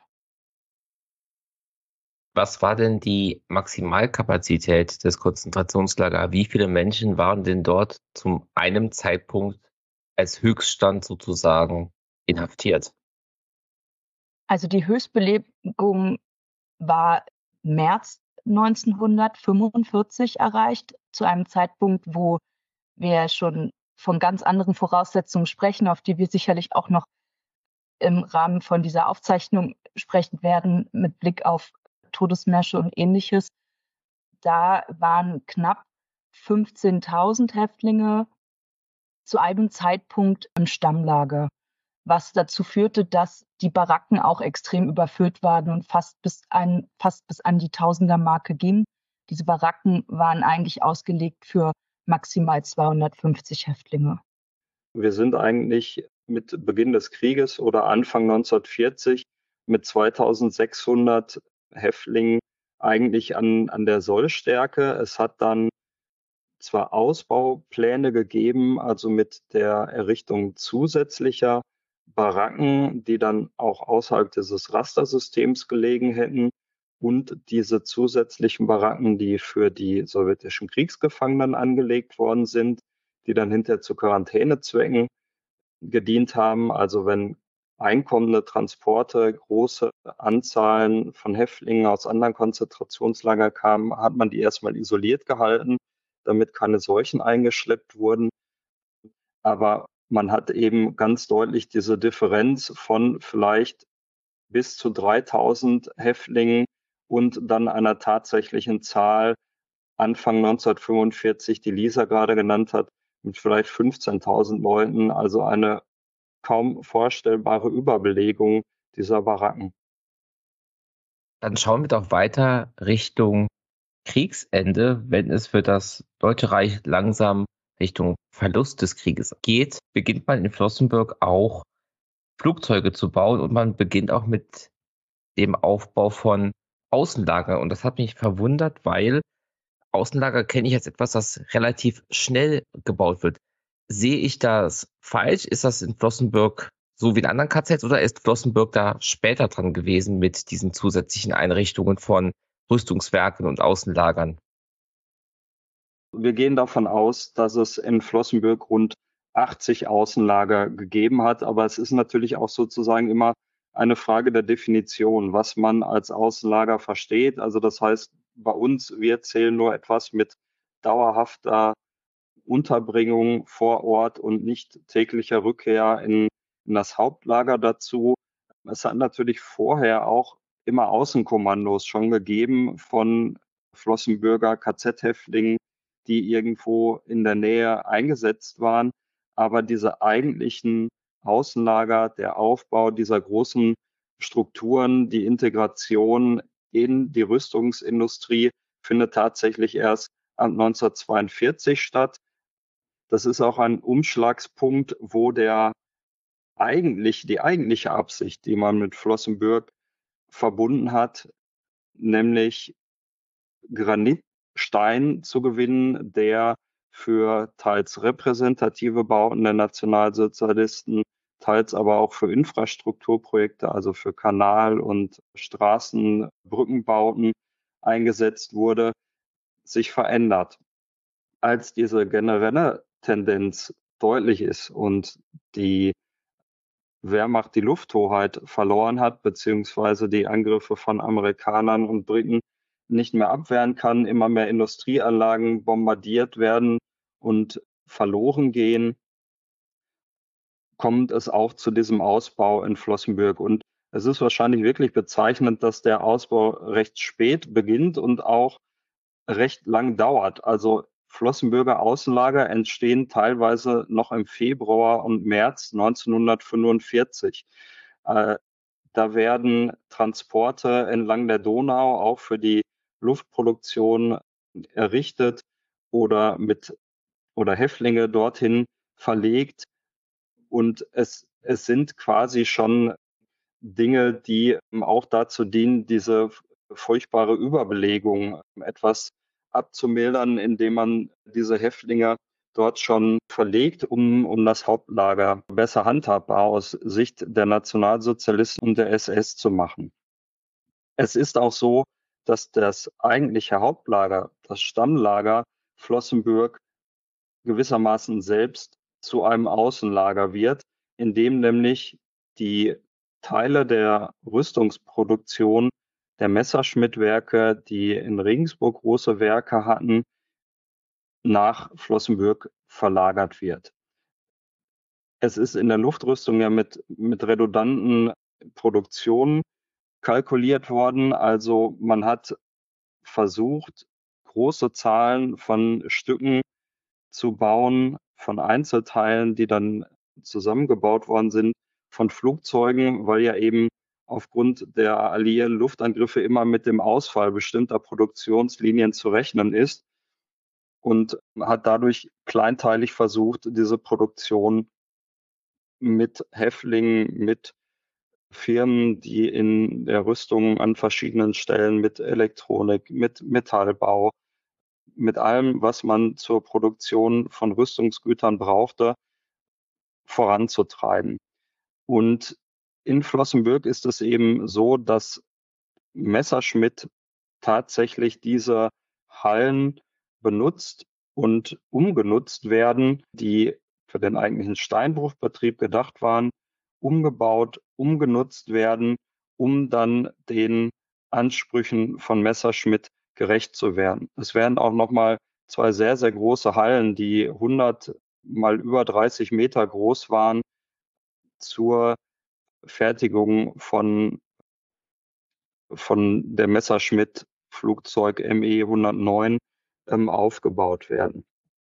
Was war denn die Maximalkapazität des Konzentrationslagers? Wie viele Menschen waren denn dort zu einem Zeitpunkt als Höchststand sozusagen inhaftiert? Also die Höchstbelegung war März neunzehnhundertfünfundvierzig erreicht, zu einem Zeitpunkt, wo wir schon von ganz anderen Voraussetzungen sprechen, auf die wir sicherlich auch noch im Rahmen von dieser Aufzeichnung sprechen werden, mit Blick auf Todesmärsche und Ähnliches. Da waren knapp fünfzehntausend Häftlinge zu einem Zeitpunkt im Stammlager, was dazu führte, dass die Baracken auch extrem überfüllt waren und fast bis, ein, fast bis an die Tausender-Marke gingen. Diese Baracken waren eigentlich ausgelegt für maximal zweihundertfünfzig Häftlinge. Wir sind eigentlich mit Beginn des Krieges oder Anfang neunzehnhundertvierzig mit zweitausendsechshundert Häftlingen eigentlich an, an der Sollstärke. Es hat dann zwar Ausbaupläne gegeben, also mit der Errichtung zusätzlicher Baracken, die dann auch außerhalb dieses Rastersystems gelegen hätten, und diese zusätzlichen Baracken, die für die sowjetischen Kriegsgefangenen angelegt worden sind, die dann hinterher zu Quarantänezwecken gedient haben. Also wenn einkommende Transporte, große Anzahlen von Häftlingen aus anderen Konzentrationslagern kamen, hat man die erstmal isoliert gehalten, damit keine Seuchen eingeschleppt wurden. Aber man hat eben ganz deutlich diese Differenz von vielleicht bis zu dreitausend Häftlingen und dann einer tatsächlichen Zahl Anfang neunzehnhundertfünfundvierzig, die Lisa gerade genannt hat, mit vielleicht fünfzehntausend Leuten, also eine kaum vorstellbare Überbelegung dieser Baracken. Dann schauen wir doch weiter Richtung Kriegsende, wenn es für das Deutsche Reich langsam Richtung Verlust des Krieges geht, beginnt man in Flossenbürg auch Flugzeuge zu bauen und man beginnt auch mit dem Aufbau von Außenlagern. Und das hat mich verwundert, weil Außenlager kenne ich als etwas, das relativ schnell gebaut wird. Sehe ich das falsch? Ist das in Flossenbürg so wie in anderen K Zs oder ist Flossenbürg da später dran gewesen mit diesen zusätzlichen Einrichtungen von Rüstungswerken und Außenlagern? Wir gehen davon aus, dass es in Flossenbürg rund achtzig Außenlager gegeben hat, aber es ist natürlich auch sozusagen immer eine Frage der Definition, was man als Außenlager versteht. Also das heißt, bei uns, wir zählen nur etwas mit dauerhafter Unterbringung vor Ort und nicht täglicher Rückkehr in, in das Hauptlager dazu. Es hat natürlich vorher auch immer Außenkommandos schon gegeben von Flossenbürger K Z-Häftlingen, die irgendwo in der Nähe eingesetzt waren. Aber diese eigentlichen Außenlager, der Aufbau dieser großen Strukturen, die Integration in die Rüstungsindustrie findet tatsächlich erst neunzehnhundertzweiundvierzig statt. Das ist auch ein Umschlagspunkt, wo der eigentlich, die eigentliche Absicht, die man mit Flossenbürg verbunden hat, nämlich Granitstein zu gewinnen, der für teils repräsentative Bauten der Nationalsozialisten, teils aber auch für Infrastrukturprojekte, also für Kanal- und Straßen-, Brückenbauten eingesetzt wurde, sich verändert. Als diese generelle Tendenz deutlich ist und die Wehrmacht die Lufthoheit verloren hat, beziehungsweise die Angriffe von Amerikanern und Briten nicht mehr abwehren kann, immer mehr Industrieanlagen bombardiert werden und verloren gehen, kommt es auch zu diesem Ausbau in Flossenbürg. Und es ist wahrscheinlich wirklich bezeichnend, dass der Ausbau recht spät beginnt und auch recht lang dauert. Also Flossenbürger Außenlager entstehen teilweise noch im Februar und März neunzehnhundertfünfundvierzig. Äh, da werden Transporte entlang der Donau auch für die Luftproduktion errichtet oder mit oder Häftlinge dorthin verlegt. Und es, es sind quasi schon Dinge, die auch dazu dienen, diese furchtbare Überbelegung etwas abzumildern, indem man diese Häftlinge dort schon verlegt, um, um das Hauptlager besser handhabbar aus Sicht der Nationalsozialisten und der S S zu machen. Es ist auch so, dass das eigentliche Hauptlager, das Stammlager Flossenbürg gewissermaßen selbst zu einem Außenlager wird, in dem nämlich die Teile der Rüstungsproduktion der Messerschmitt-Werke, die in Regensburg große Werke hatten, nach Flossenbürg verlagert wird. Es ist in der Luftrüstung ja mit, mit redundanten Produktionen kalkuliert worden. Also man hat versucht, große Zahlen von Stücken zu bauen, von Einzelteilen, die dann zusammengebaut worden sind, von Flugzeugen, weil ja eben aufgrund der alliierten Luftangriffe immer mit dem Ausfall bestimmter Produktionslinien zu rechnen ist und hat dadurch kleinteilig versucht, diese Produktion mit Häftlingen, mit Firmen, die in der Rüstung an verschiedenen Stellen mit Elektronik, mit Metallbau, mit allem, was man zur Produktion von Rüstungsgütern brauchte, voranzutreiben. Und in Flossenbürg ist es eben so, dass Messerschmitt tatsächlich diese Hallen benutzt und umgenutzt werden, die für den eigentlichen Steinbruchbetrieb gedacht waren, umgebaut, umgenutzt werden, um dann den Ansprüchen von Messerschmitt gerecht zu werden. Es werden auch nochmal zwei sehr, sehr große Hallen, die hundert mal über dreißig Meter groß waren, zur Fertigung von, von der Messerschmitt Flugzeug M E hundertneun ähm, aufgebaut werden.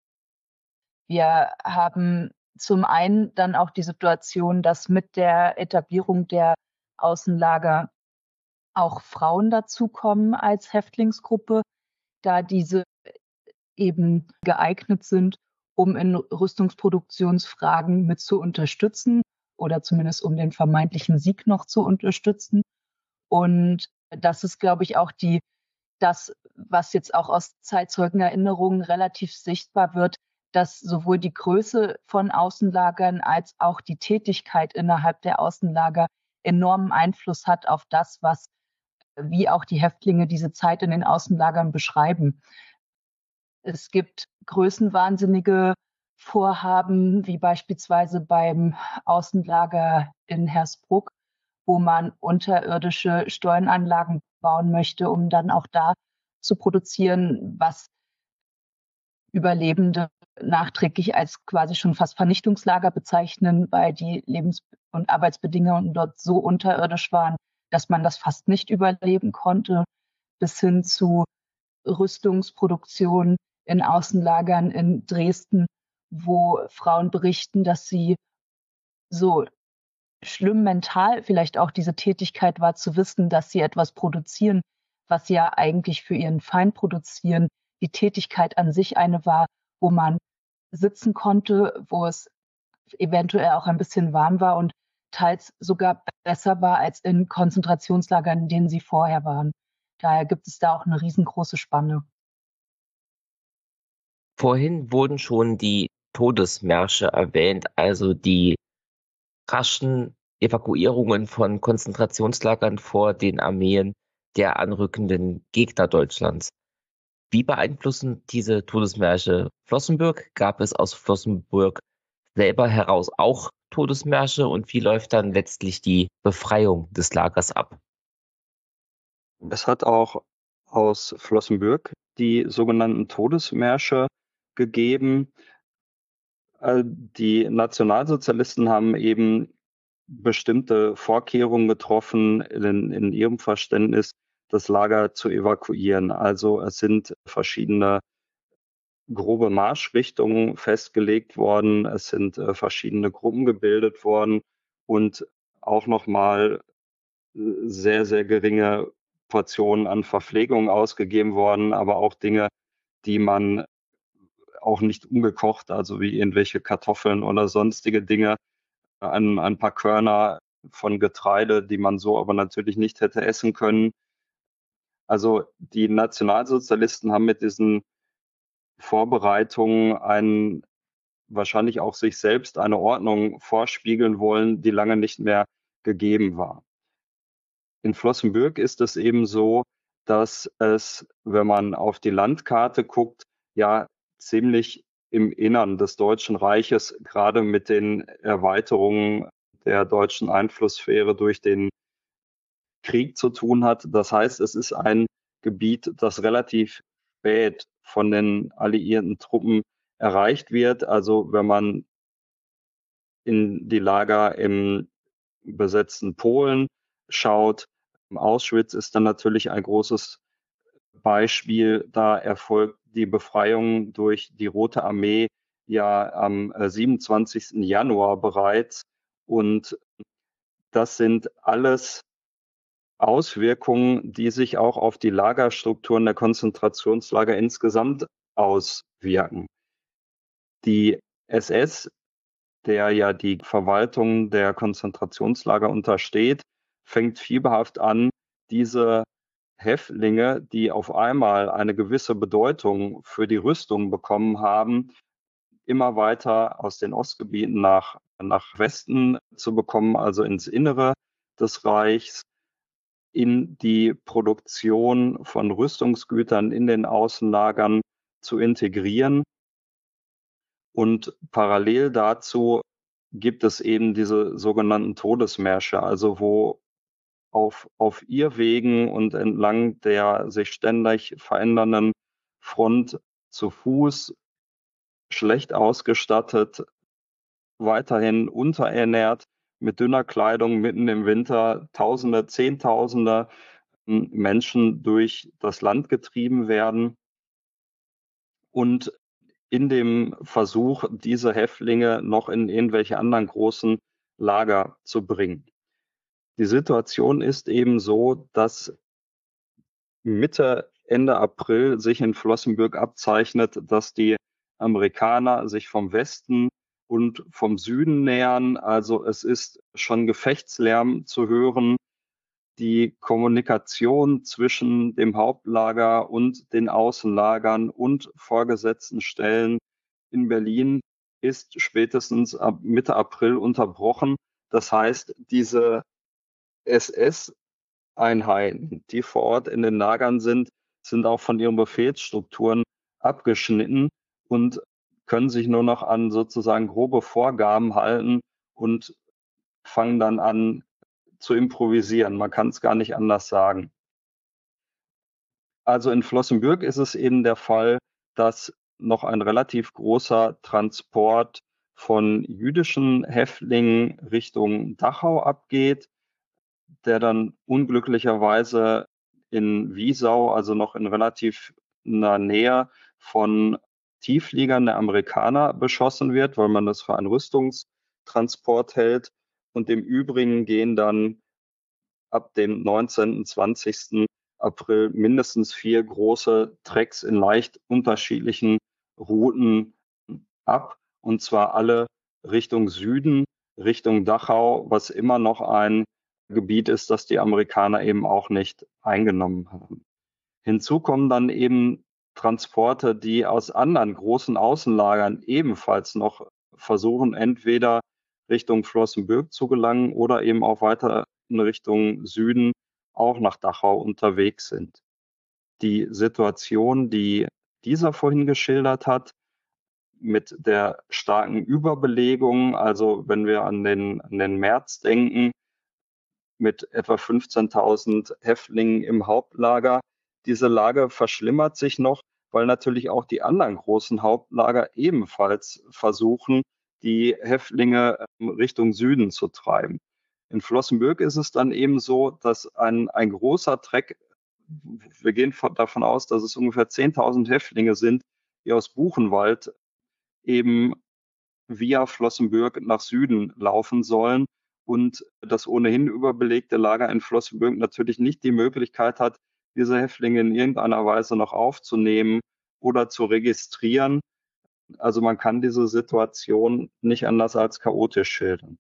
Wir haben zum einen dann auch die Situation, dass mit der Etablierung der Außenlager auch Frauen dazukommen als Häftlingsgruppe, da diese eben geeignet sind, um in Rüstungsproduktionsfragen mit zu unterstützen oder zumindest um den vermeintlichen Sieg noch zu unterstützen. Und das ist, glaube ich, auch die, das, was jetzt auch aus Zeitzeugenerinnerungen relativ sichtbar wird, dass sowohl die Größe von Außenlagern als auch die Tätigkeit innerhalb der Außenlager enormen Einfluss hat auf das, was, wie auch die Häftlinge diese Zeit in den Außenlagern beschreiben. Es gibt größenwahnsinnige Vorhaben, wie beispielsweise beim Außenlager in Hersbruck, wo man unterirdische Steuernanlagen bauen möchte, um dann auch da zu produzieren, was Überlebende nachträglich als quasi schon fast Vernichtungslager bezeichnen, weil die Lebens- und Arbeitsbedingungen dort so unterirdisch waren, dass man das fast nicht überleben konnte, bis hin zu Rüstungsproduktion in Außenlagern in Dresden, wo Frauen berichten, dass sie so schlimm mental vielleicht auch diese Tätigkeit war, zu wissen, dass sie etwas produzieren, was sie ja eigentlich für ihren Feind produzieren, die Tätigkeit an sich eine war, wo man sitzen konnte, wo es eventuell auch ein bisschen warm war und teils sogar besser war als in Konzentrationslagern, in denen sie vorher waren. Daher gibt es da auch eine riesengroße Spanne. Vorhin wurden schon die Todesmärsche erwähnt, also die raschen Evakuierungen von Konzentrationslagern vor den Armeen der anrückenden Gegner Deutschlands. Wie beeinflussen diese Todesmärsche Flossenbürg? Gab es aus Flossenbürg selber heraus auch Todesmärsche und wie läuft dann letztlich die Befreiung des Lagers ab? Es hat auch aus Flossenbürg die sogenannten Todesmärsche gegeben. Äh, Die Nationalsozialisten haben eben bestimmte Vorkehrungen getroffen, in, in ihrem Verständnis das Lager zu evakuieren. Also es sind verschiedene grobe Marschrichtungen festgelegt worden, es sind äh, verschiedene Gruppen gebildet worden und auch nochmal sehr, sehr geringe Portionen an Verpflegung ausgegeben worden, aber auch Dinge, die man auch nicht umgekocht, also wie irgendwelche Kartoffeln oder sonstige Dinge, ein, ein paar Körner von Getreide, die man so aber natürlich nicht hätte essen können. Also die Nationalsozialisten haben mit diesen Vorbereitungen einen, wahrscheinlich auch sich selbst eine Ordnung vorspiegeln wollen, die lange nicht mehr gegeben war. In Flossenbürg ist es eben so, dass es, wenn man auf die Landkarte guckt, ja ziemlich im Innern des Deutschen Reiches, gerade mit den Erweiterungen der deutschen Einflusssphäre durch den Krieg zu tun hat. Das heißt, es ist ein Gebiet, das relativ spät von den alliierten Truppen erreicht wird. Also wenn man in die Lager im besetzten Polen schaut, Auschwitz ist dann natürlich ein großes Beispiel. Da erfolgt die Befreiung durch die Rote Armee ja am siebenundzwanzigsten Januar bereits. Und das sind alles Auswirkungen, die sich auch auf die Lagerstrukturen der Konzentrationslager insgesamt auswirken. Die S S, der ja die Verwaltung der Konzentrationslager untersteht, fängt fieberhaft an, diese Häftlinge, die auf einmal eine gewisse Bedeutung für die Rüstung bekommen haben, immer weiter aus den Ostgebieten nach, nach Westen zu bekommen, also ins Innere des Reichs, in die Produktion von Rüstungsgütern in den Außenlagern zu integrieren. Und parallel dazu gibt es eben diese sogenannten Todesmärsche, also wo auf, auf Irrwegen und entlang der sich ständig verändernden Front zu Fuß, schlecht ausgestattet, weiterhin unterernährt, mit dünner Kleidung mitten im Winter Tausende, Zehntausende Menschen durch das Land getrieben werden und in dem Versuch, diese Häftlinge noch in irgendwelche anderen großen Lager zu bringen. Die Situation ist eben so, dass Mitte Ende April sich in Flossenbürg abzeichnet, dass die Amerikaner sich vom Westen und vom Süden nähern. Also es ist schon Gefechtslärm zu hören. Die Kommunikation zwischen dem Hauptlager und den Außenlagern und vorgesetzten Stellen in Berlin ist spätestens ab Mitte April unterbrochen. Das heißt, diese S S-Einheiten, die vor Ort in den Lagern sind, sind auch von ihren Befehlsstrukturen abgeschnitten und können sich nur noch an sozusagen grobe Vorgaben halten und fangen dann an zu improvisieren. Man kann es gar nicht anders sagen. Also in Flossenbürg ist es eben der Fall, dass noch ein relativ großer Transport von jüdischen Häftlingen Richtung Dachau abgeht, der dann unglücklicherweise in Wiesau, also noch in relativ einer Nähe von Tieffliegern der Amerikaner beschossen wird, weil man das für einen Rüstungstransport hält. Und im Übrigen gehen dann ab dem neunzehnten, zwanzigsten April mindestens vier große Treks in leicht unterschiedlichen Routen ab, und zwar alle Richtung Süden, Richtung Dachau, was immer noch ein Gebiet ist, das die Amerikaner eben auch nicht eingenommen haben. Hinzu kommen dann eben Transporte, die aus anderen großen Außenlagern ebenfalls noch versuchen, entweder Richtung Flossenbürg zu gelangen oder eben auch weiter in Richtung Süden auch nach Dachau unterwegs sind. Die Situation, die dieser vorhin geschildert hat, mit der starken Überbelegung, also wenn wir an den, an den März denken, mit etwa fünfzehntausend Häftlingen im Hauptlager. Diese Lage verschlimmert sich noch, weil natürlich auch die anderen großen Hauptlager ebenfalls versuchen, die Häftlinge Richtung Süden zu treiben. In Flossenbürg ist es dann eben so, dass ein, ein großer Trek, wir gehen davon aus, dass es ungefähr zehntausend Häftlinge sind, die aus Buchenwald eben via Flossenbürg nach Süden laufen sollen und das ohnehin überbelegte Lager in Flossenbürg natürlich nicht die Möglichkeit hat, diese Häftlinge in irgendeiner Weise noch aufzunehmen oder zu registrieren. Also man kann diese Situation nicht anders als chaotisch schildern.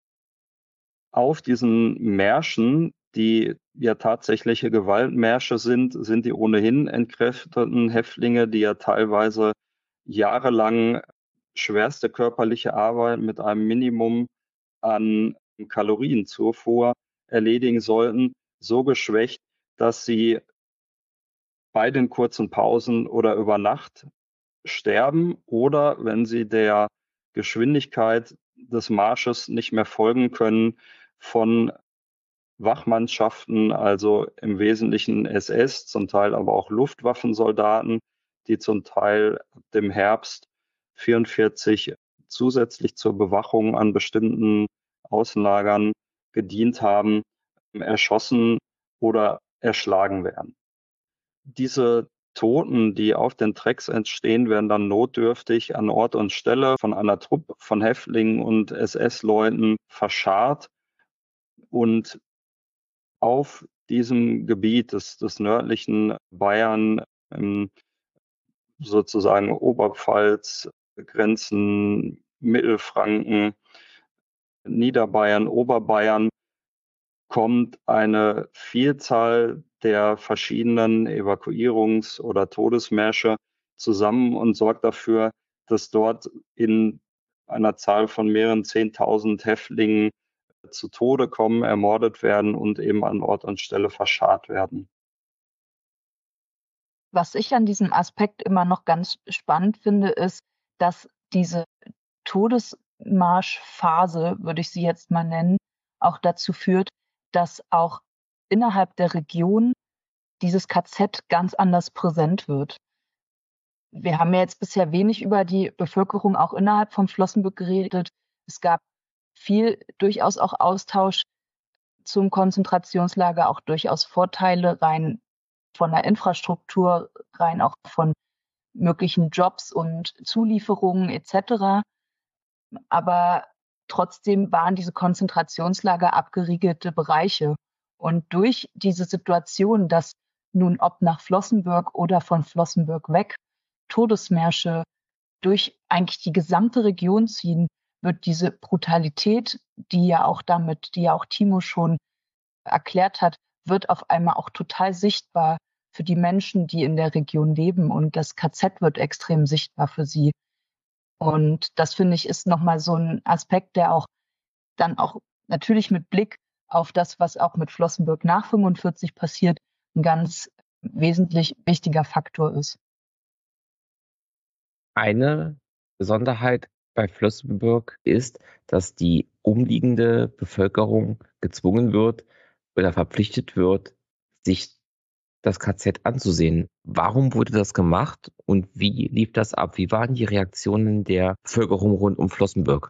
Auf diesen Märschen, die ja tatsächliche Gewaltmärsche sind, sind die ohnehin entkräfteten Häftlinge, die ja teilweise jahrelang schwerste körperliche Arbeit mit einem Minimum an Kalorienzufuhr erledigen sollten, so geschwächt, dass sie bei den kurzen Pausen oder über Nacht sterben oder, wenn sie der Geschwindigkeit des Marsches nicht mehr folgen können, von Wachmannschaften, also im Wesentlichen S S, zum Teil aber auch Luftwaffensoldaten, die zum Teil dem Herbst vierundvierzig zusätzlich zur Bewachung an bestimmten Außenlagern gedient haben, erschossen oder erschlagen werden. Diese Toten, die auf den Treks entstehen, werden dann notdürftig an Ort und Stelle von einer Truppe von Häftlingen und S S-Leuten verscharrt. Und auf diesem Gebiet des, des nördlichen Bayern, ähm, sozusagen Oberpfalz, Grenzen Mittelfranken, Niederbayern, Oberbayern, kommt eine Vielzahl der verschiedenen Evakuierungs- oder Todesmärsche zusammen und sorgt dafür, dass dort in einer Zahl von mehreren Zehntausend Häftlingen zu Tode kommen, ermordet werden und eben an Ort und Stelle verscharrt werden. Was ich an diesem Aspekt immer noch ganz spannend finde, ist, dass diese Todesmarschphase, würde ich sie jetzt mal nennen, auch dazu führt, dass auch innerhalb der Region dieses K Z ganz anders präsent wird. Wir haben ja jetzt bisher wenig über die Bevölkerung auch innerhalb von Flossenbürg geredet. Es gab viel durchaus auch Austausch zum Konzentrationslager, auch durchaus Vorteile rein von der Infrastruktur, rein auch von möglichen Jobs und Zulieferungen et cetera. Aber trotzdem waren diese Konzentrationslager abgeriegelte Bereiche. Und durch diese Situation, dass nun ob nach Flossenbürg oder von Flossenbürg weg, Todesmärsche durch eigentlich die gesamte Region ziehen, wird diese Brutalität, die ja auch damit, die ja auch Timo schon erklärt hat, wird auf einmal auch total sichtbar für die Menschen, die in der Region leben. Und das K Z wird extrem sichtbar für sie. Und das, finde ich, ist nochmal so ein Aspekt, der auch dann auch natürlich mit Blick auf das, was auch mit Flossenbürg nach fünfundvierzig passiert, ein ganz wesentlich wichtiger Faktor ist. Eine Besonderheit bei Flossenbürg ist, dass die umliegende Bevölkerung gezwungen wird oder verpflichtet wird, sich das K Z anzusehen. Warum wurde das gemacht und wie lief das ab? Wie waren die Reaktionen der Bevölkerung rund um Flossenbürg?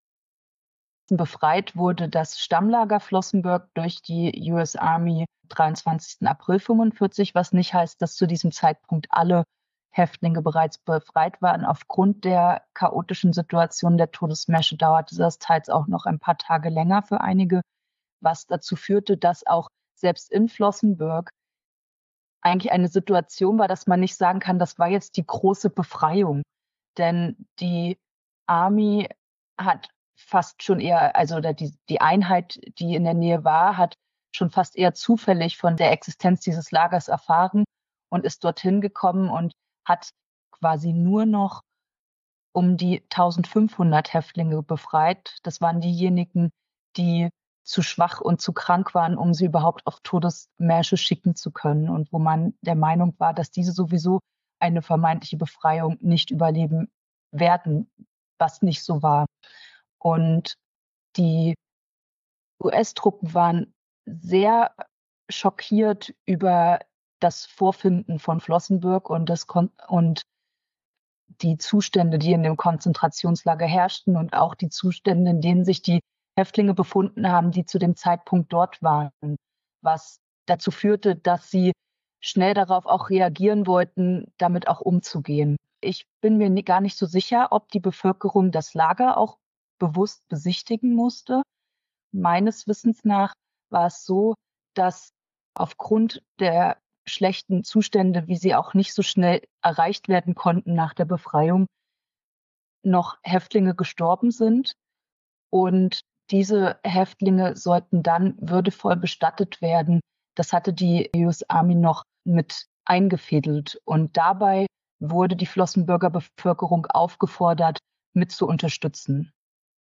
Befreit wurde das Stammlager Flossenbürg durch die U S Army dreiundzwanzigsten April fünfundvierzig, was nicht heißt, dass zu diesem Zeitpunkt alle Häftlinge bereits befreit waren. Aufgrund der chaotischen Situation der Todesmärsche dauerte das teils auch noch ein paar Tage länger für einige, was dazu führte, dass auch selbst in Flossenbürg eigentlich eine Situation war, dass man nicht sagen kann, das war jetzt die große Befreiung. Denn die Army hat fast schon eher, also oder die, die Einheit, die in der Nähe war, hat schon fast eher zufällig von der Existenz dieses Lagers erfahren und ist dorthin gekommen und hat quasi nur noch um die eintausendfünfhundert Häftlinge befreit. Das waren diejenigen, die zu schwach und zu krank waren, um sie überhaupt auf Todesmärsche schicken zu können und wo man der Meinung war, dass diese sowieso eine vermeintliche Befreiung nicht überleben werden, was nicht so war. Und die U S-Truppen waren sehr schockiert über das Vorfinden von Flossenbürg und, das Kon- und die Zustände, die in dem Konzentrationslager herrschten und auch die Zustände, in denen sich die Häftlinge befunden haben, die zu dem Zeitpunkt dort waren, was dazu führte, dass sie schnell darauf auch reagieren wollten, damit auch umzugehen. Ich bin mir nie, gar nicht so sicher, ob die Bevölkerung das Lager auch bewusst besichtigen musste. Meines Wissens nach war es so, dass aufgrund der schlechten Zustände, wie sie auch nicht so schnell erreicht werden konnten nach der Befreiung, noch Häftlinge gestorben sind. Und diese Häftlinge sollten dann würdevoll bestattet werden. Das hatte die U S Army noch mit eingefädelt. Und dabei wurde die Flossenbürger Bevölkerung aufgefordert, mit zu unterstützen.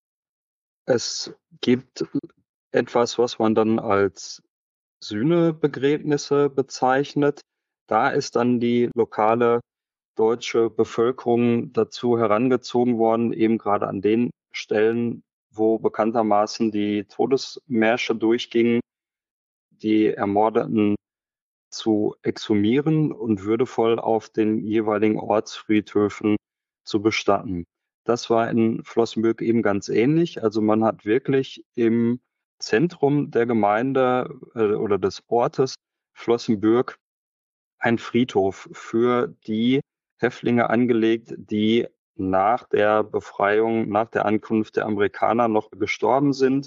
Es gibt etwas, was man dann als Sühnebegräbnisse bezeichnet. Da ist dann die lokale deutsche Bevölkerung dazu herangezogen worden, eben gerade an den Stellen, wo bekanntermaßen die Todesmärsche durchgingen, die Ermordeten zu exhumieren und würdevoll auf den jeweiligen Ortsfriedhöfen zu bestatten. Das war in Flossenbürg eben ganz ähnlich. Also man hat wirklich im Zentrum der Gemeinde äh, oder des Ortes Flossenbürg einen Friedhof für die Häftlinge angelegt, die nach der Befreiung, nach der Ankunft der Amerikaner noch gestorben sind,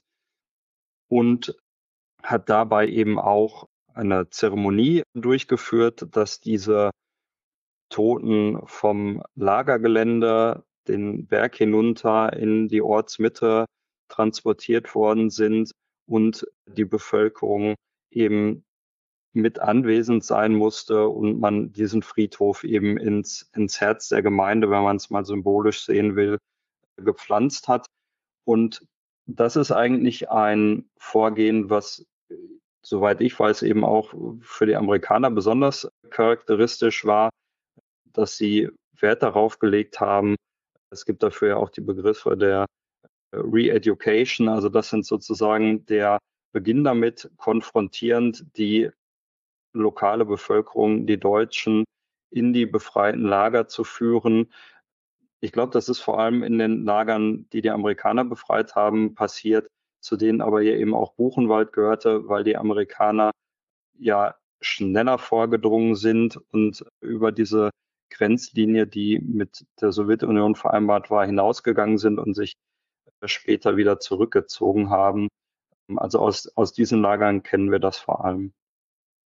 und hat dabei eben auch eine Zeremonie durchgeführt, dass diese Toten vom Lagergelände den Berg hinunter in die Ortsmitte transportiert worden sind und die Bevölkerung eben mit anwesend sein musste und man diesen Friedhof eben ins, ins Herz der Gemeinde, wenn man es mal symbolisch sehen will, gepflanzt hat. Und das ist eigentlich ein Vorgehen, was, soweit ich weiß, eben auch für die Amerikaner besonders charakteristisch war, dass sie Wert darauf gelegt haben. Es gibt dafür ja auch die Begriffe der Re-Education, also das sind sozusagen der Beginn damit, konfrontierend die lokale Bevölkerung, die Deutschen, in die befreiten Lager zu führen. Ich glaube, das ist vor allem in den Lagern, die die Amerikaner befreit haben, passiert, zu denen aber hier eben auch Buchenwald gehörte, weil die Amerikaner ja schneller vorgedrungen sind und über diese Grenzlinie, die mit der Sowjetunion vereinbart war, hinausgegangen sind und sich später wieder zurückgezogen haben. Also aus, aus diesen Lagern kennen wir das vor allem.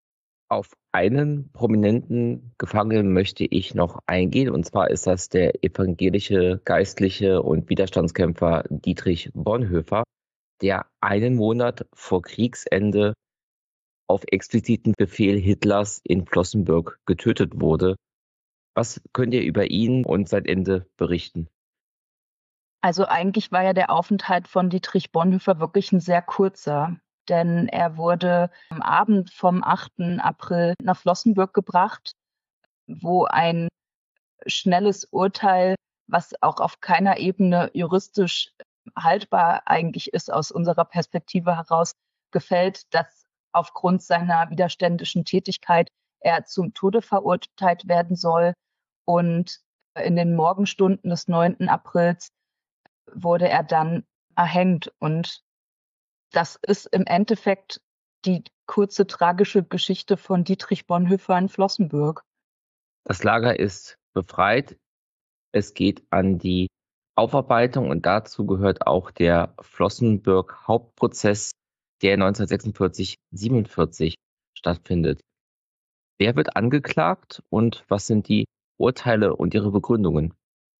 Auf einen prominenten Gefangenen möchte ich noch eingehen, und zwar ist das der evangelische Geistliche und Widerstandskämpfer Dietrich Bonhoeffer, der einen Monat vor Kriegsende auf expliziten Befehl Hitlers in Flossenbürg getötet wurde. Was könnt ihr über ihn und sein Ende berichten? Also eigentlich war ja der Aufenthalt von Dietrich Bonhoeffer wirklich ein sehr kurzer, denn er wurde am Abend vom achten April nach Flossenbürg gebracht, wo ein schnelles Urteil, was auch auf keiner Ebene juristisch haltbar eigentlich ist, aus unserer Perspektive heraus gefällt, dass aufgrund seiner widerständischen Tätigkeit er zum Tode verurteilt werden soll. Und in den Morgenstunden des neunten Aprils wurde er dann erhängt. Und das ist im Endeffekt die kurze tragische Geschichte von Dietrich Bonhoeffer in Flossenbürg. Das Lager ist befreit. Es geht an die Aufarbeitung und dazu gehört auch der Flossenbürg-Hauptprozess, der neunzehnhundertsechsundvierzig siebenundvierzig stattfindet. Wer wird angeklagt und was sind die Urteile und ihre Begründungen?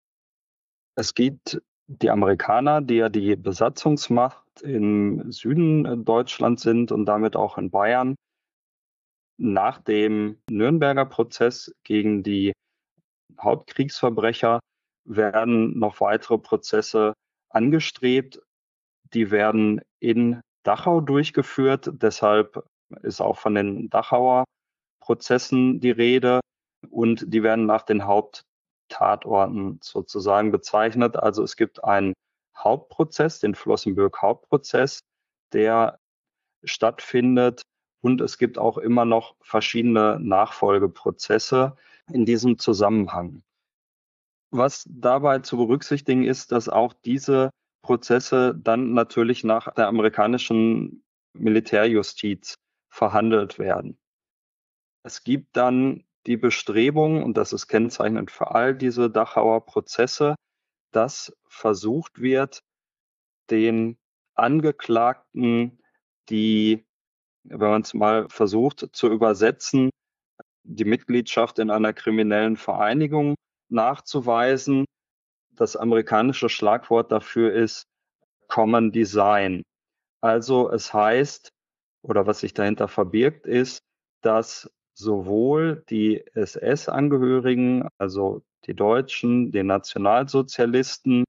Es gibt die Amerikaner, die ja die Besatzungsmacht im Süden Deutschlands sind und damit auch in Bayern. Nach dem Nürnberger Prozess gegen die Hauptkriegsverbrecher werden noch weitere Prozesse angestrebt. Die werden in Dachau durchgeführt. Deshalb ist auch von den Dachauer Prozessen die Rede. Und die werden nach den Haupttatorten sozusagen bezeichnet. Also es gibt einen Hauptprozess, den Flossenbürg-Hauptprozess, der stattfindet. Und es gibt auch immer noch verschiedene Nachfolgeprozesse in diesem Zusammenhang. Was dabei zu berücksichtigen ist, dass auch diese Prozesse dann natürlich nach der amerikanischen Militärjustiz verhandelt werden. Es gibt dann die Bestrebung, und das ist kennzeichnend für all diese Dachauer Prozesse, dass versucht wird, den Angeklagten, die, wenn man es mal versucht zu übersetzen, die Mitgliedschaft in einer kriminellen Vereinigung nachzuweisen. Das amerikanische Schlagwort dafür ist Common Design. Also es heißt, oder was sich dahinter verbirgt, ist, dass sowohl die S S-Angehörigen, also die Deutschen, die Nationalsozialisten,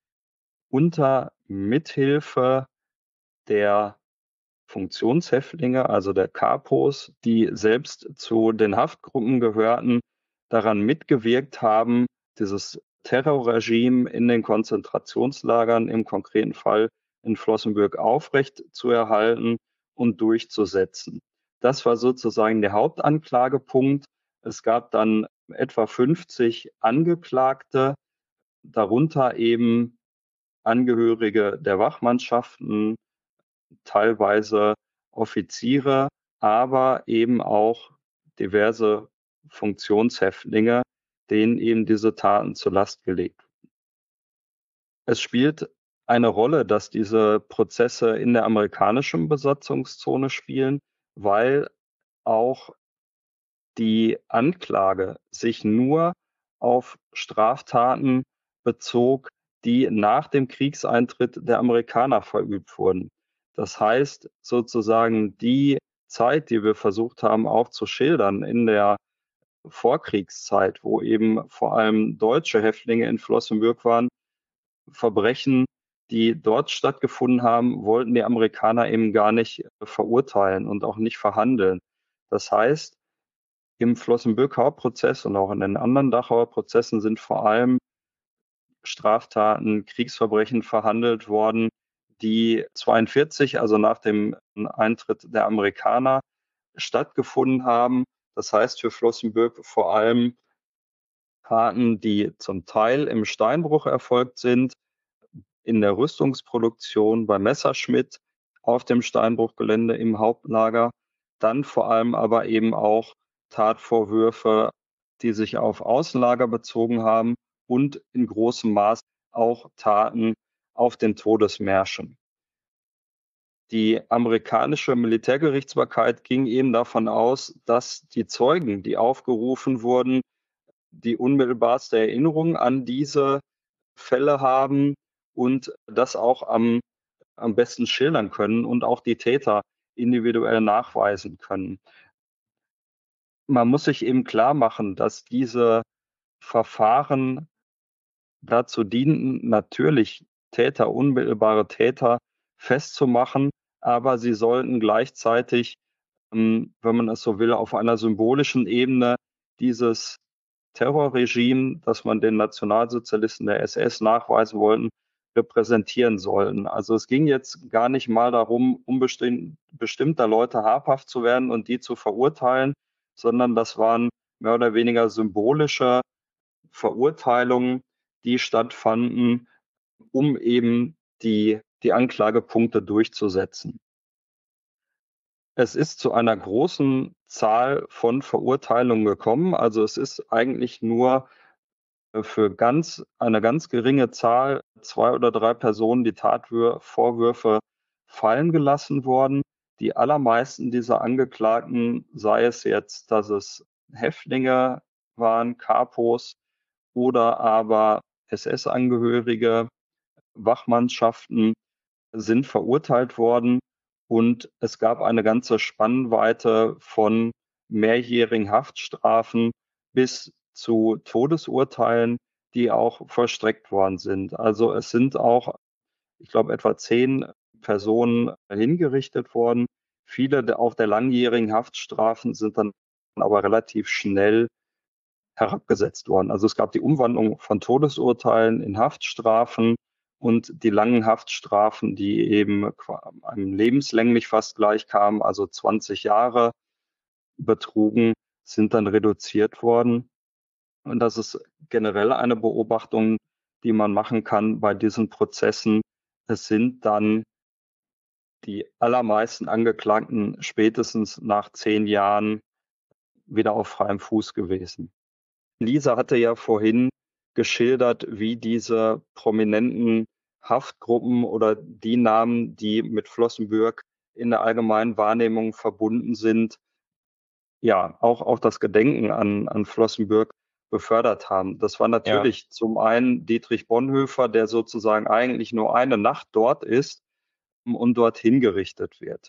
unter Mithilfe der Funktionshäftlinge, also der Kapos, die selbst zu den Haftgruppen gehörten, daran mitgewirkt haben, dieses Terrorregime in den Konzentrationslagern, im konkreten Fall in Flossenbürg, aufrecht zu erhalten und durchzusetzen. Das war sozusagen der Hauptanklagepunkt. Es gab dann etwa fünfzig Angeklagte, darunter eben Angehörige der Wachmannschaften, teilweise Offiziere, aber eben auch diverse Funktionshäftlinge, denen eben diese Taten zur Last gelegt wurden. Es spielt eine Rolle, dass diese Prozesse in der amerikanischen Besatzungszone spielen, weil auch die Anklage sich nur auf Straftaten bezog, die nach dem Kriegseintritt der Amerikaner verübt wurden. Das heißt sozusagen, die Zeit, die wir versucht haben auch zu schildern in der Vorkriegszeit, wo eben vor allem deutsche Häftlinge in Flossenbürg waren, Verbrechen, die dort stattgefunden haben, wollten die Amerikaner eben gar nicht verurteilen und auch nicht verhandeln. Das heißt, im Flossenbürg-Hauptprozess und auch in den anderen Dachauer Prozessen sind vor allem Straftaten, Kriegsverbrechen verhandelt worden, die zweiundvierzig, also nach dem Eintritt der Amerikaner, stattgefunden haben. Das heißt für Flossenbürg vor allem Taten, die zum Teil im Steinbruch erfolgt sind, in der Rüstungsproduktion bei Messerschmitt auf dem Steinbruchgelände im Hauptlager, dann vor allem aber eben auch Tatvorwürfe, die sich auf Außenlager bezogen haben und in großem Maß auch Taten auf den Todesmärschen. Die amerikanische Militärgerichtsbarkeit ging eben davon aus, dass die Zeugen, die aufgerufen wurden, die unmittelbarste Erinnerung an diese Fälle haben und das auch am, am besten schildern können und auch die Täter individuell nachweisen können. Man muss sich eben klar machen, dass diese Verfahren dazu dienten, natürlich Täter, unmittelbare Täter festzumachen, aber sie sollten gleichzeitig, ähm, wenn man es so will, auf einer symbolischen Ebene dieses Terrorregime, das man den Nationalsozialisten der S S nachweisen wollten, repräsentieren sollten. Also es ging jetzt gar nicht mal darum, um bestimm bestimmter Leute habhaft zu werden und die zu verurteilen, sondern das waren mehr oder weniger symbolische Verurteilungen, die stattfanden, um eben die, die Anklagepunkte durchzusetzen. Es ist zu einer großen Zahl von Verurteilungen gekommen. Also es ist eigentlich nur für ganz, eine ganz geringe Zahl, zwei oder drei Personen, die Tatvorwürfe fallen gelassen worden. Die allermeisten dieser Angeklagten, sei es jetzt, dass es Häftlinge waren, Kapos oder aber S S-Angehörige, Wachmannschaften, sind verurteilt worden und es gab eine ganze Spannweite von mehrjährigen Haftstrafen bis zu Todesurteilen, die auch vollstreckt worden sind. Also es sind auch, ich glaube, etwa zehn Personen hingerichtet worden. Viele der, auch der langjährigen Haftstrafen sind dann aber relativ schnell herabgesetzt worden. Also es gab die Umwandlung von Todesurteilen in Haftstrafen und die langen Haftstrafen, die eben einem lebenslänglich fast gleich kamen, also zwanzig Jahre betrugen, sind dann reduziert worden. Und das ist generell eine Beobachtung, die man machen kann bei diesen Prozessen. Es sind dann die allermeisten Angeklagten spätestens nach zehn Jahren wieder auf freiem Fuß gewesen. Lisa hatte ja vorhin geschildert, wie diese prominenten Haftgruppen oder die Namen, die mit Flossenbürg in der allgemeinen Wahrnehmung verbunden sind, ja, auch, auch das Gedenken an, an Flossenbürg befördert haben. Das war natürlich ja. Zum einen Dietrich Bonhoeffer, der sozusagen eigentlich nur eine Nacht dort ist und dort hingerichtet wird.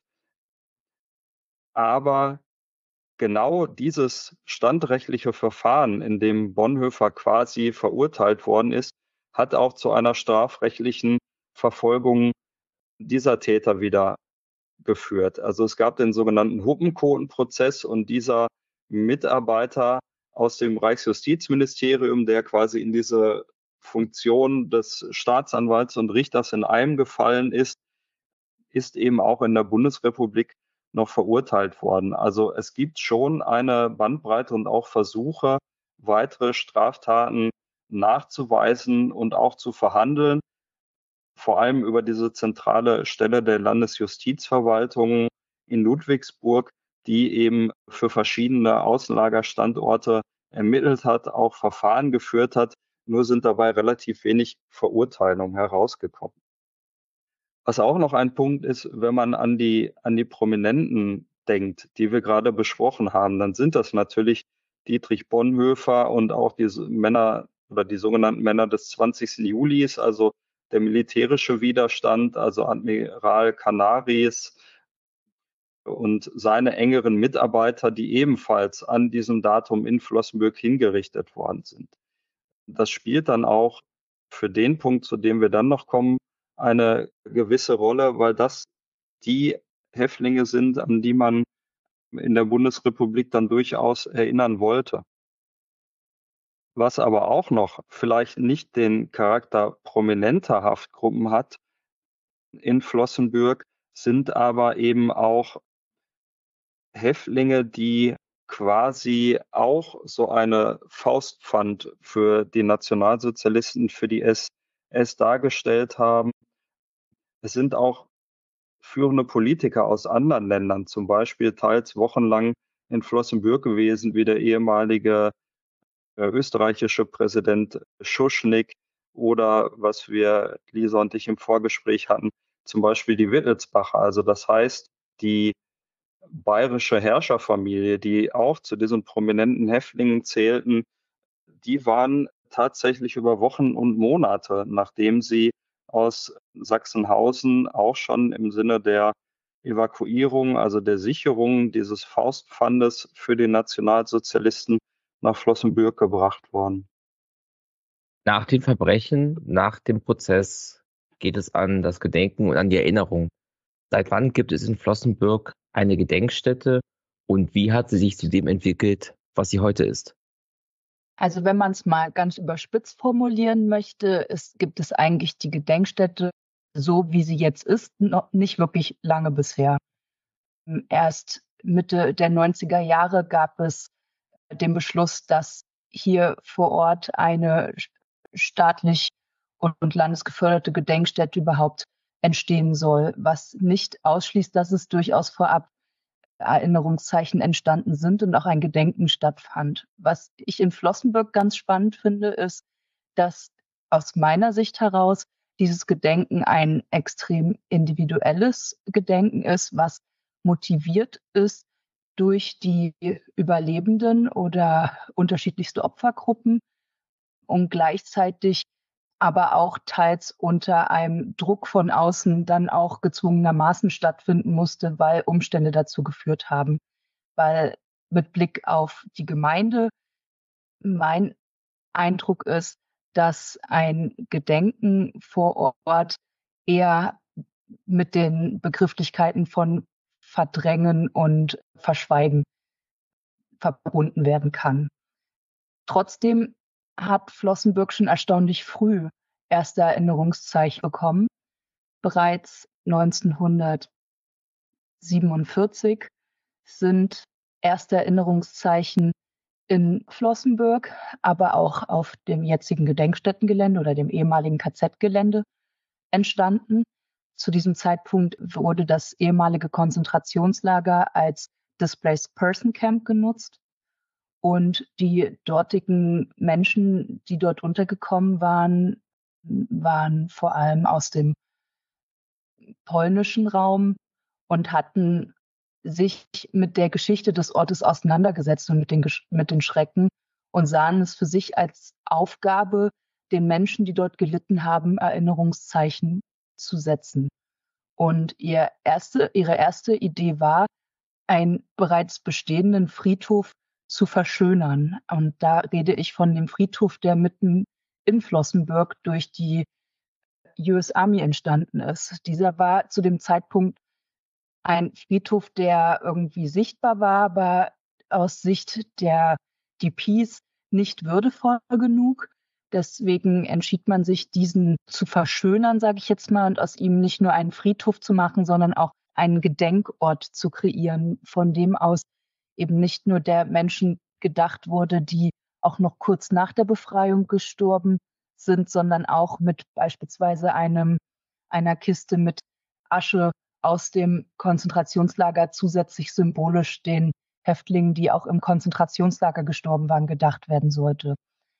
Aber genau dieses standrechtliche Verfahren, in dem Bonhoeffer quasi verurteilt worden ist, hat auch zu einer strafrechtlichen Verfolgung dieser Täter wieder geführt. Also es gab den sogenannten Huppenkotenprozess und dieser Mitarbeiter aus dem Reichsjustizministerium, der quasi in diese Funktion des Staatsanwalts und Richters in einem gefallen ist, ist eben auch in der Bundesrepublik noch verurteilt worden. Also es gibt schon eine Bandbreite und auch Versuche, weitere Straftaten nachzuweisen und auch zu verhandeln, vor allem über diese zentrale Stelle der Landesjustizverwaltung in Ludwigsburg, die eben für verschiedene Außenlagerstandorte ermittelt hat, auch Verfahren geführt hat. Nur sind dabei relativ wenig Verurteilungen herausgekommen. Was auch noch ein Punkt ist, wenn man an die, an die Prominenten denkt, die wir gerade besprochen haben, dann sind das natürlich Dietrich Bonhoeffer und auch die Männer oder die sogenannten Männer des zwanzigsten Julis, also der militärische Widerstand, also Admiral Canaris und seine engeren Mitarbeiter, die ebenfalls an diesem Datum in Flossenbürg hingerichtet worden sind. Das spielt dann auch für den Punkt, zu dem wir dann noch kommen, eine gewisse Rolle, weil das die Häftlinge sind, an die man in der Bundesrepublik dann durchaus erinnern wollte. Was aber auch noch vielleicht nicht den Charakter prominenter Haftgruppen hat in Flossenbürg, sind aber eben auch Häftlinge, die quasi auch so eine Faustpfand für die Nationalsozialisten, für die S S dargestellt haben. Es sind auch führende Politiker aus anderen Ländern, zum Beispiel teils wochenlang in Flossenbürg gewesen, wie der ehemalige äh, österreichische Präsident Schuschnigg oder was wir, Lisa und ich, im Vorgespräch hatten, zum Beispiel die Wittelsbacher. Also das heißt, die bayerische Herrscherfamilie, die auch zu diesen prominenten Häftlingen zählten, die waren tatsächlich über Wochen und Monate, nachdem sie aus Sachsenhausen auch schon im Sinne der Evakuierung, also der Sicherung dieses Faustpfandes für die Nationalsozialisten nach Flossenbürg gebracht worden. Nach den Verbrechen, nach dem Prozess geht es an das Gedenken und an die Erinnerung. Seit wann gibt es in Flossenbürg eine Gedenkstätte und wie hat sie sich zu dem entwickelt, was sie heute ist? Also wenn man es mal ganz überspitzt formulieren möchte, es gibt es eigentlich die Gedenkstätte, so wie sie jetzt ist, noch nicht wirklich lange bisher. Erst Mitte der neunziger Jahre gab es den Beschluss, dass hier vor Ort eine staatlich und landesgeförderte Gedenkstätte überhaupt entstehen soll, was nicht ausschließt, dass es durchaus vorab Erinnerungszeichen entstanden sind und auch ein Gedenken stattfand. Was ich in Flossenbürg ganz spannend finde, ist, dass aus meiner Sicht heraus dieses Gedenken ein extrem individuelles Gedenken ist, was motiviert ist durch die Überlebenden oder unterschiedlichste Opfergruppen und gleichzeitig aber auch teils unter einem Druck von außen dann auch gezwungenermaßen stattfinden musste, weil Umstände dazu geführt haben. Weil mit Blick auf die Gemeinde mein Eindruck ist, dass ein Gedenken vor Ort eher mit den Begrifflichkeiten von Verdrängen und Verschweigen verbunden werden kann. Trotzdem hat Flossenbürg schon erstaunlich früh erste Erinnerungszeichen bekommen. Bereits neunzehnhundertsiebenundvierzig sind erste Erinnerungszeichen in Flossenbürg, aber auch auf dem jetzigen Gedenkstättengelände oder dem ehemaligen K Z-Gelände entstanden. Zu diesem Zeitpunkt wurde das ehemalige Konzentrationslager als Displaced Person Camp genutzt. Und die dortigen Menschen, die dort untergekommen waren, waren vor allem aus dem polnischen Raum und hatten sich mit der Geschichte des Ortes auseinandergesetzt und mit den, mit den Schrecken und sahen es für sich als Aufgabe, den Menschen, die dort gelitten haben, Erinnerungszeichen zu setzen. Und ihr erste, ihre erste Idee war, einen bereits bestehenden Friedhof zu verschönern. Und da rede ich von dem Friedhof, der mitten in Flossenbürg durch die U S Army entstanden ist. Dieser war zu dem Zeitpunkt ein Friedhof, der irgendwie sichtbar war, aber aus Sicht der D Ps nicht würdevoll genug. Deswegen entschied man sich, diesen zu verschönern, sage ich jetzt mal, und aus ihm nicht nur einen Friedhof zu machen, sondern auch einen Gedenkort zu kreieren, von dem aus eben nicht nur der Menschen gedacht wurde, die auch noch kurz nach der Befreiung gestorben sind, sondern auch mit beispielsweise einem, einer Kiste mit Asche aus dem Konzentrationslager zusätzlich symbolisch den Häftlingen, die auch im Konzentrationslager gestorben waren, gedacht werden sollte.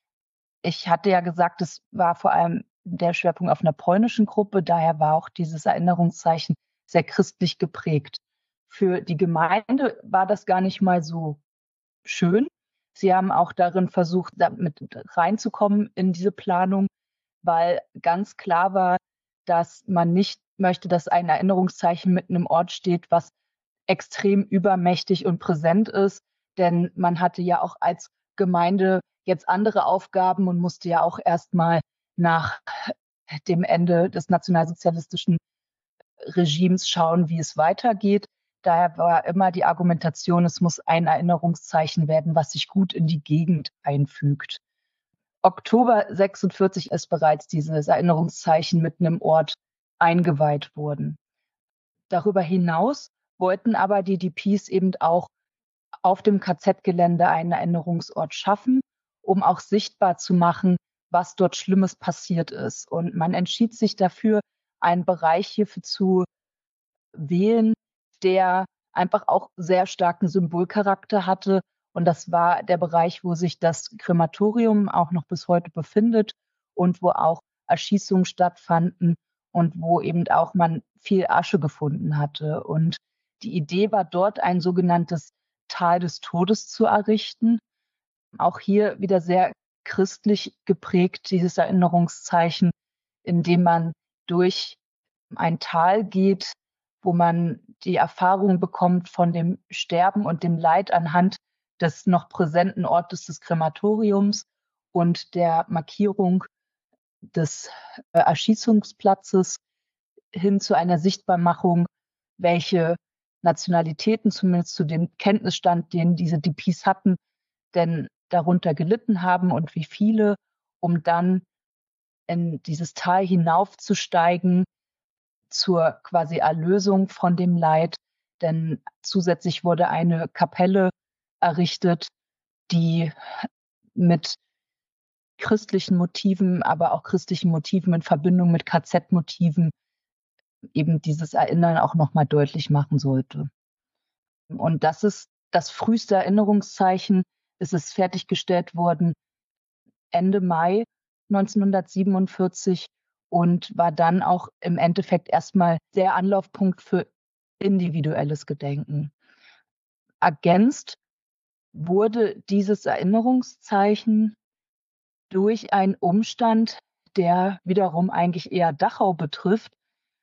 Ich hatte ja gesagt, es war vor allem der Schwerpunkt auf einer polnischen Gruppe, daher war auch dieses Erinnerungszeichen sehr christlich geprägt. Für die Gemeinde war das gar nicht mal so schön. Sie haben auch darin versucht, damit reinzukommen in diese Planung, weil ganz klar war, dass man nicht möchte, dass ein Erinnerungszeichen mitten im Ort steht, was extrem übermächtig und präsent ist. Denn man hatte ja auch als Gemeinde jetzt andere Aufgaben und musste ja auch erstmal nach dem Ende des nationalsozialistischen Regimes schauen, wie es weitergeht. Daher war immer die Argumentation, es muss ein Erinnerungszeichen werden, was sich gut in die Gegend einfügt. Oktober sechsundvierzig ist bereits dieses Erinnerungszeichen mitten im Ort eingeweiht worden. Darüber hinaus wollten aber die D Ps eben auch auf dem K Z-Gelände einen Erinnerungsort schaffen, um auch sichtbar zu machen, was dort Schlimmes passiert ist. Und man entschied sich dafür, einen Bereich hierfür zu wählen, der einfach auch sehr starken Symbolcharakter hatte. Und das war der Bereich, wo sich das Krematorium auch noch bis heute befindet und wo auch Erschießungen stattfanden und wo eben auch man viel Asche gefunden hatte. Und die Idee war dort, ein sogenanntes Tal des Todes zu errichten. Auch hier wieder sehr christlich geprägt, dieses Erinnerungszeichen, indem man durch ein Tal geht, wo man die Erfahrung bekommt von dem Sterben und dem Leid anhand des noch präsenten Ortes des Krematoriums und der Markierung des äh, Erschießungsplatzes hin zu einer Sichtbarmachung, welche Nationalitäten, zumindest zu dem Kenntnisstand, den diese D Ps hatten, denn darunter gelitten haben und wie viele, um dann in dieses Tal hinaufzusteigen zur quasi Erlösung von dem Leid. Denn zusätzlich wurde eine Kapelle errichtet, die mit christlichen Motiven, aber auch christlichen Motiven in Verbindung mit K Z-Motiven eben dieses Erinnern auch nochmal deutlich machen sollte. Und das ist das früheste Erinnerungszeichen. Es ist fertiggestellt worden Ende Mai neunzehnhundertsiebenundvierzig und war dann auch im Endeffekt erstmal der Anlaufpunkt für individuelles Gedenken. Ergänzt wurde dieses Erinnerungszeichen durch einen Umstand, der wiederum eigentlich eher Dachau betrifft.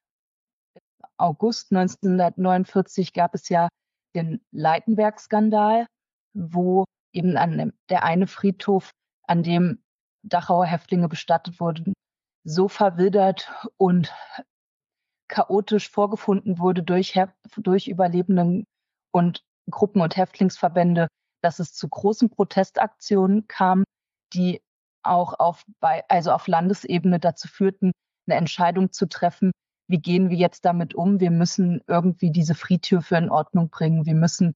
August neunzehnhundertneunundvierzig gab es ja den Leitenberg-Skandal, wo eben an der eine Friedhof, an dem Dachauer Häftlinge bestattet wurden, so verwildert und chaotisch vorgefunden wurde durch, durch Überlebenden und Gruppen- und Häftlingsverbände, dass es zu großen Protestaktionen kam, die auch auf, bei, also auf Landesebene dazu führten, eine Entscheidung zu treffen, wie gehen wir jetzt damit um? Wir müssen irgendwie diese Friedhöfe in Ordnung bringen. Wir müssen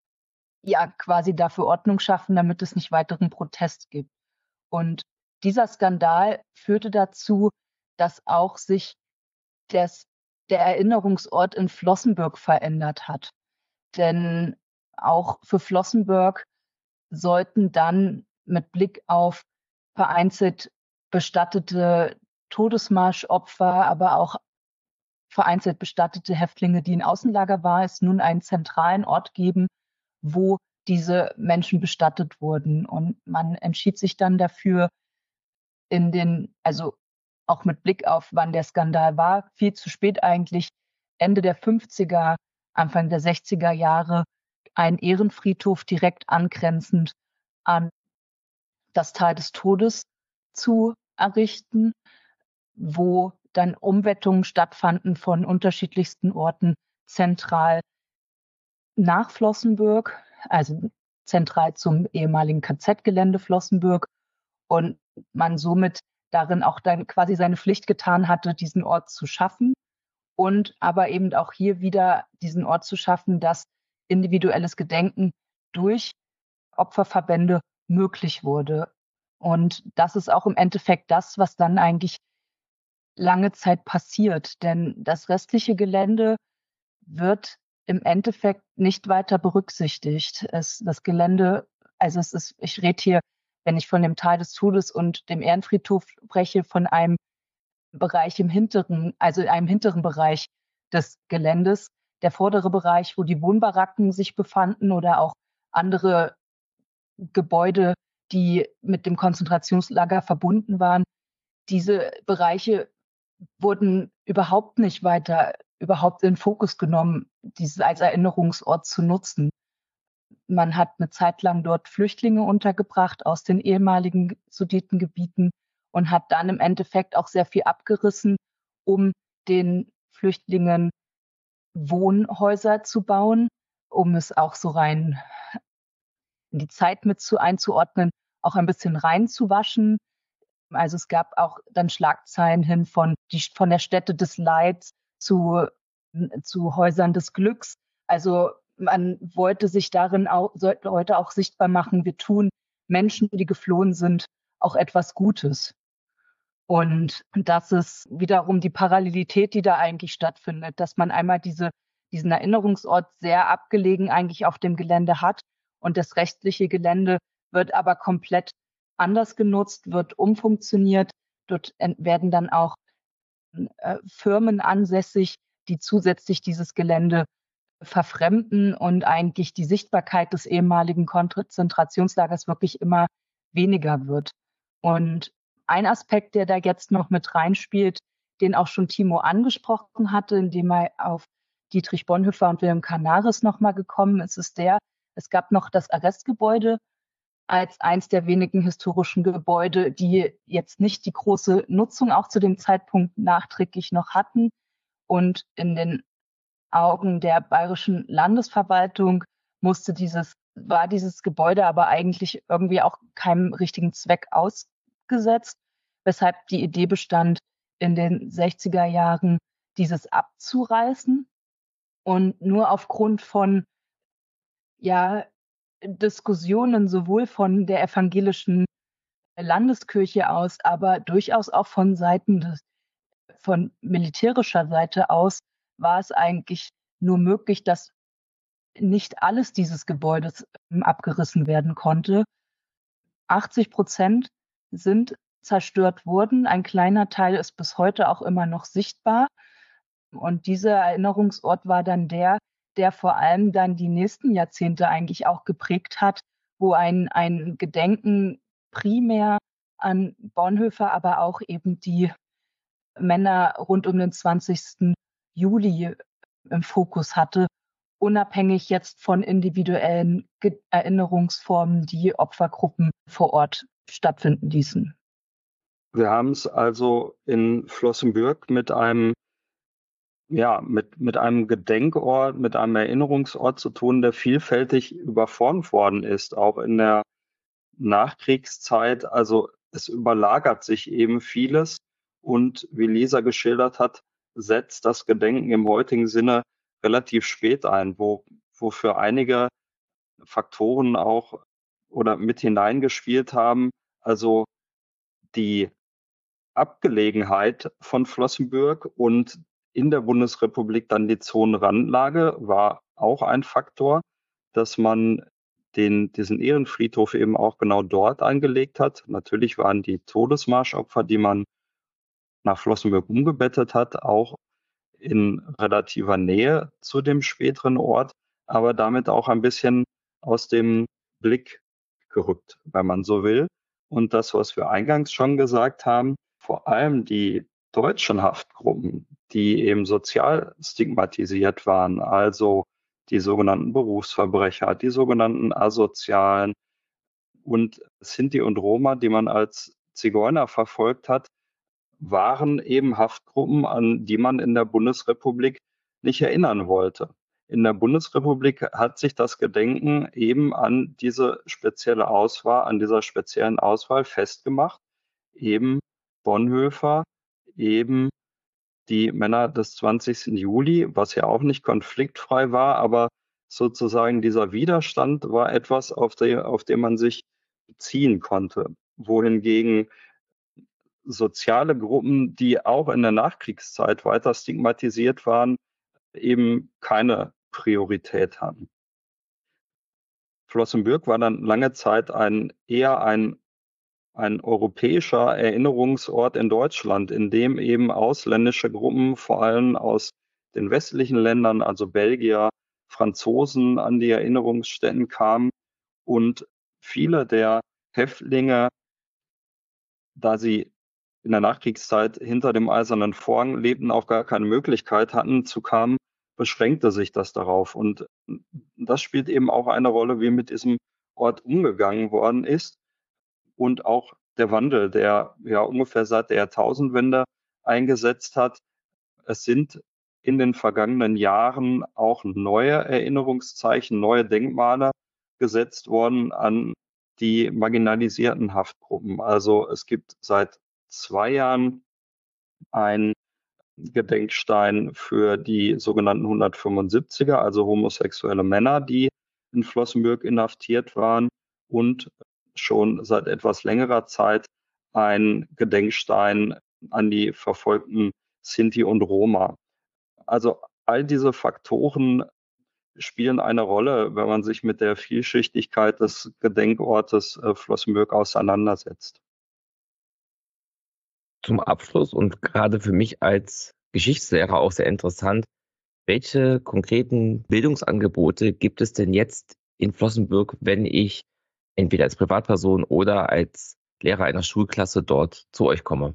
ja quasi dafür Ordnung schaffen, damit es nicht weiteren Protest gibt. Und dieser Skandal führte dazu, dass auch sich das, der Erinnerungsort in Flossenbürg verändert hat. Denn auch für Flossenbürg sollten dann mit Blick auf vereinzelt bestattete Todesmarschopfer, aber auch vereinzelt bestattete Häftlinge, die in Außenlager waren, es nun einen zentralen Ort geben, wo diese Menschen bestattet wurden. Und man entschied sich dann dafür, in den, also auch mit Blick auf, wann der Skandal war, viel zu spät eigentlich, Ende der fünfziger, Anfang der sechziger Jahre, einen Ehrenfriedhof direkt angrenzend an das Tal des Todes zu errichten, wo dann Umbettungen stattfanden von unterschiedlichsten Orten zentral nach Flossenbürg, also zentral zum ehemaligen K Z-Gelände Flossenbürg, und man somit darin auch dann quasi seine Pflicht getan hatte, diesen Ort zu schaffen und aber eben auch hier wieder diesen Ort zu schaffen, dass individuelles Gedenken durch Opferverbände möglich wurde. Und das ist auch im Endeffekt das, was dann eigentlich lange Zeit passiert, denn das restliche Gelände wird im Endeffekt nicht weiter berücksichtigt. Es, das Gelände, also es ist, ich rede hier, wenn ich von dem Tal des Todes und dem Ehrenfriedhof spreche, von einem Bereich im hinteren, also in einem hinteren Bereich des Geländes. Der vordere Bereich, wo die Wohnbaracken sich befanden oder auch andere Gebäude, die mit dem Konzentrationslager verbunden waren, diese Bereiche wurden überhaupt nicht weiter überhaupt in den Fokus genommen, dieses als Erinnerungsort zu nutzen. Man hat eine Zeit lang dort Flüchtlinge untergebracht aus den ehemaligen Sudetengebieten und hat dann im Endeffekt auch sehr viel abgerissen, um den Flüchtlingen Wohnhäuser zu bauen, um es auch so rein in die Zeit mit zu einzuordnen, auch ein bisschen reinzuwaschen. Also es gab auch dann Schlagzeilen hin von, die, von der Stätte des Leids zu, zu Häusern des Glücks. Also man wollte sich darin auch, sollte heute auch sichtbar machen, wir tun Menschen, die geflohen sind, auch etwas Gutes. Und das ist wiederum die Parallelität, die da eigentlich stattfindet, dass man einmal diese, diesen Erinnerungsort sehr abgelegen eigentlich auf dem Gelände hat und das restliche Gelände wird aber komplett anders genutzt, wird umfunktioniert. Dort werden dann auch äh, Firmen ansässig, die zusätzlich dieses Gelände verfremden und eigentlich die Sichtbarkeit des ehemaligen Konzentrationslagers wirklich immer weniger wird. Und ein Aspekt, der da jetzt noch mit reinspielt, den auch schon Timo angesprochen hatte, indem er auf Dietrich Bonhoeffer und Wilhelm Canaris nochmal gekommen ist, ist der, es gab noch das Arrestgebäude als eins der wenigen historischen Gebäude, die jetzt nicht die große Nutzung auch zu dem Zeitpunkt nachträglich noch hatten. Und in den Augen der bayerischen Landesverwaltung musste dieses, war dieses Gebäude aber eigentlich irgendwie auch keinem richtigen Zweck ausgesetzt, weshalb die Idee bestand, in den sechziger Jahren dieses abzureißen. Und nur aufgrund von ja, Diskussionen sowohl von der evangelischen Landeskirche aus, aber durchaus auch von Seiten des, von militärischer Seite aus, war es eigentlich nur möglich, dass nicht alles dieses Gebäudes ähm, abgerissen werden konnte. achtzig Prozent sind zerstört worden. Ein kleiner Teil ist bis heute auch immer noch sichtbar. Und dieser Erinnerungsort war dann der, der vor allem dann die nächsten Jahrzehnte eigentlich auch geprägt hat, wo ein, ein Gedenken primär an Bonhoeffer, aber auch eben die Männer rund um den zwanzigsten Juli im Fokus hatte, unabhängig jetzt von individuellen Ge- Erinnerungsformen, die Opfergruppen vor Ort stattfinden ließen. Wir haben es also in Flossenbürg mit einem, ja, mit, mit einem Gedenkort, mit einem Erinnerungsort zu tun, der vielfältig überformt worden ist, auch in der Nachkriegszeit. Also es überlagert sich eben vieles und wie Lisa geschildert hat, setzt das Gedenken im heutigen Sinne relativ spät ein, wo, wo für einige Faktoren auch oder mit hineingespielt haben. Also die Abgelegenheit von Flossenbürg und in der Bundesrepublik dann die Zonenrandlage war auch ein Faktor, dass man den, diesen Ehrenfriedhof eben auch genau dort angelegt hat. Natürlich waren die Todesmarschopfer, die man nach Flossenbürg umgebettet hat, auch in relativer Nähe zu dem späteren Ort, aber damit auch ein bisschen aus dem Blick gerückt, wenn man so will. Und das, was wir eingangs schon gesagt haben, vor allem die deutschen Haftgruppen, die eben sozial stigmatisiert waren, also die sogenannten Berufsverbrecher, die sogenannten Asozialen und Sinti und Roma, die man als Zigeuner verfolgt hat, waren eben Haftgruppen, an die man in der Bundesrepublik nicht erinnern wollte. In der Bundesrepublik hat sich das Gedenken eben an diese spezielle Auswahl, an dieser speziellen Auswahl festgemacht. Eben Bonhoeffer, eben die Männer des zwanzigsten Juli, was ja auch nicht konfliktfrei war, aber sozusagen dieser Widerstand war etwas, auf, der, auf dem man sich beziehen konnte. Wohingegen soziale Gruppen, die auch in der Nachkriegszeit weiter stigmatisiert waren, eben keine Priorität hatten. Flossenbürg war dann lange Zeit ein, eher ein, ein europäischer Erinnerungsort in Deutschland, in dem eben ausländische Gruppen, vor allem aus den westlichen Ländern, also Belgier, Franzosen, an die Erinnerungsstätten kamen und viele der Häftlinge, da sie in der Nachkriegszeit hinter dem Eisernen Vorhang lebten, auch gar keine Möglichkeit hatten zu kamen, beschränkte sich das darauf. Und das spielt eben auch eine Rolle, wie mit diesem Ort umgegangen worden ist und auch der Wandel, der ja ungefähr seit der Jahrtausendwende eingesetzt hat. Es sind in den vergangenen Jahren auch neue Erinnerungszeichen, neue Denkmale gesetzt worden an die marginalisierten Haftgruppen. Also es gibt seit zwei Jahren ein Gedenkstein für die sogenannten hundertfünfundsiebziger, also homosexuelle Männer, die in Flossenbürg inhaftiert waren, und schon seit etwas längerer Zeit ein Gedenkstein an die verfolgten Sinti und Roma. Also all diese Faktoren spielen eine Rolle, wenn man sich mit der Vielschichtigkeit des Gedenkortes äh, Flossenbürg auseinandersetzt. Zum Abschluss und gerade für mich als Geschichtslehrer auch sehr interessant, welche konkreten Bildungsangebote gibt es denn jetzt in Flossenbürg, wenn ich entweder als Privatperson oder als Lehrer einer Schulklasse dort zu euch komme?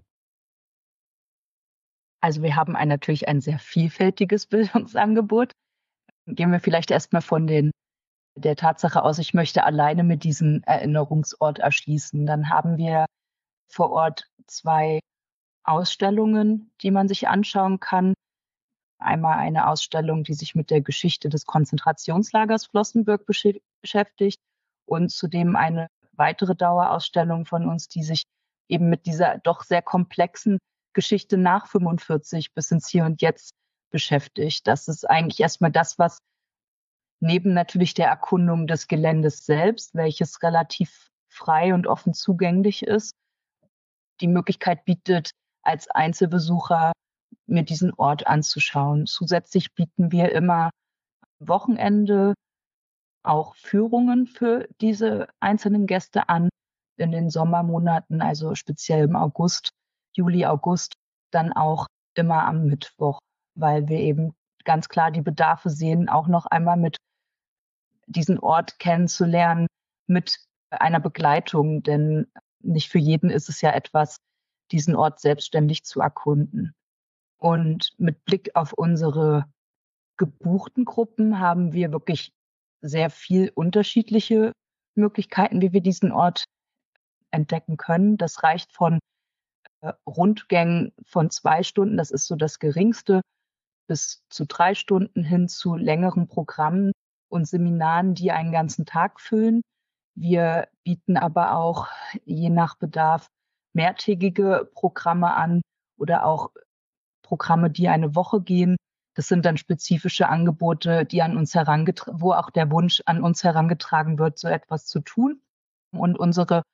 Also wir haben ein, natürlich ein sehr vielfältiges Bildungsangebot. Gehen wir vielleicht erstmal von den, der Tatsache aus, ich möchte alleine mit diesem Erinnerungsort erschließen. Dann haben wir vor Ort zwei Ausstellungen, die man sich anschauen kann. Einmal eine Ausstellung, die sich mit der Geschichte des Konzentrationslagers Flossenbürg beschäftigt und zudem eine weitere Dauerausstellung von uns, die sich eben mit dieser doch sehr komplexen Geschichte nach fünfundvierzig bis ins Hier und Jetzt beschäftigt. Das ist eigentlich erstmal das, was neben natürlich der Erkundung des Geländes selbst, welches relativ frei und offen zugänglich ist, die Möglichkeit bietet, als Einzelbesucher mir diesen Ort anzuschauen. Zusätzlich bieten wir immer Wochenende auch Führungen für diese einzelnen Gäste an. In den Sommermonaten, also speziell im August, Juli, August, dann auch immer am Mittwoch, weil wir eben ganz klar die Bedarfe sehen, auch noch einmal mit diesen Ort kennenzulernen, mit einer Begleitung, denn nicht für jeden ist es ja etwas, diesen Ort selbstständig zu erkunden. Und mit Blick auf unsere gebuchten Gruppen haben wir wirklich sehr viel unterschiedliche Möglichkeiten, wie wir diesen Ort entdecken können. Das reicht von äh, Rundgängen von zwei Stunden, das ist so das geringste, bis zu drei Stunden hin zu längeren Programmen und Seminaren, die einen ganzen Tag füllen. Wir bieten aber auch je nach Bedarf mehrtägige Programme an oder auch Programme, die eine Woche gehen. Das sind dann spezifische Angebote, die an uns herangetragen, wo auch der Wunsch an uns herangetragen wird, so etwas zu tun. Und unsere,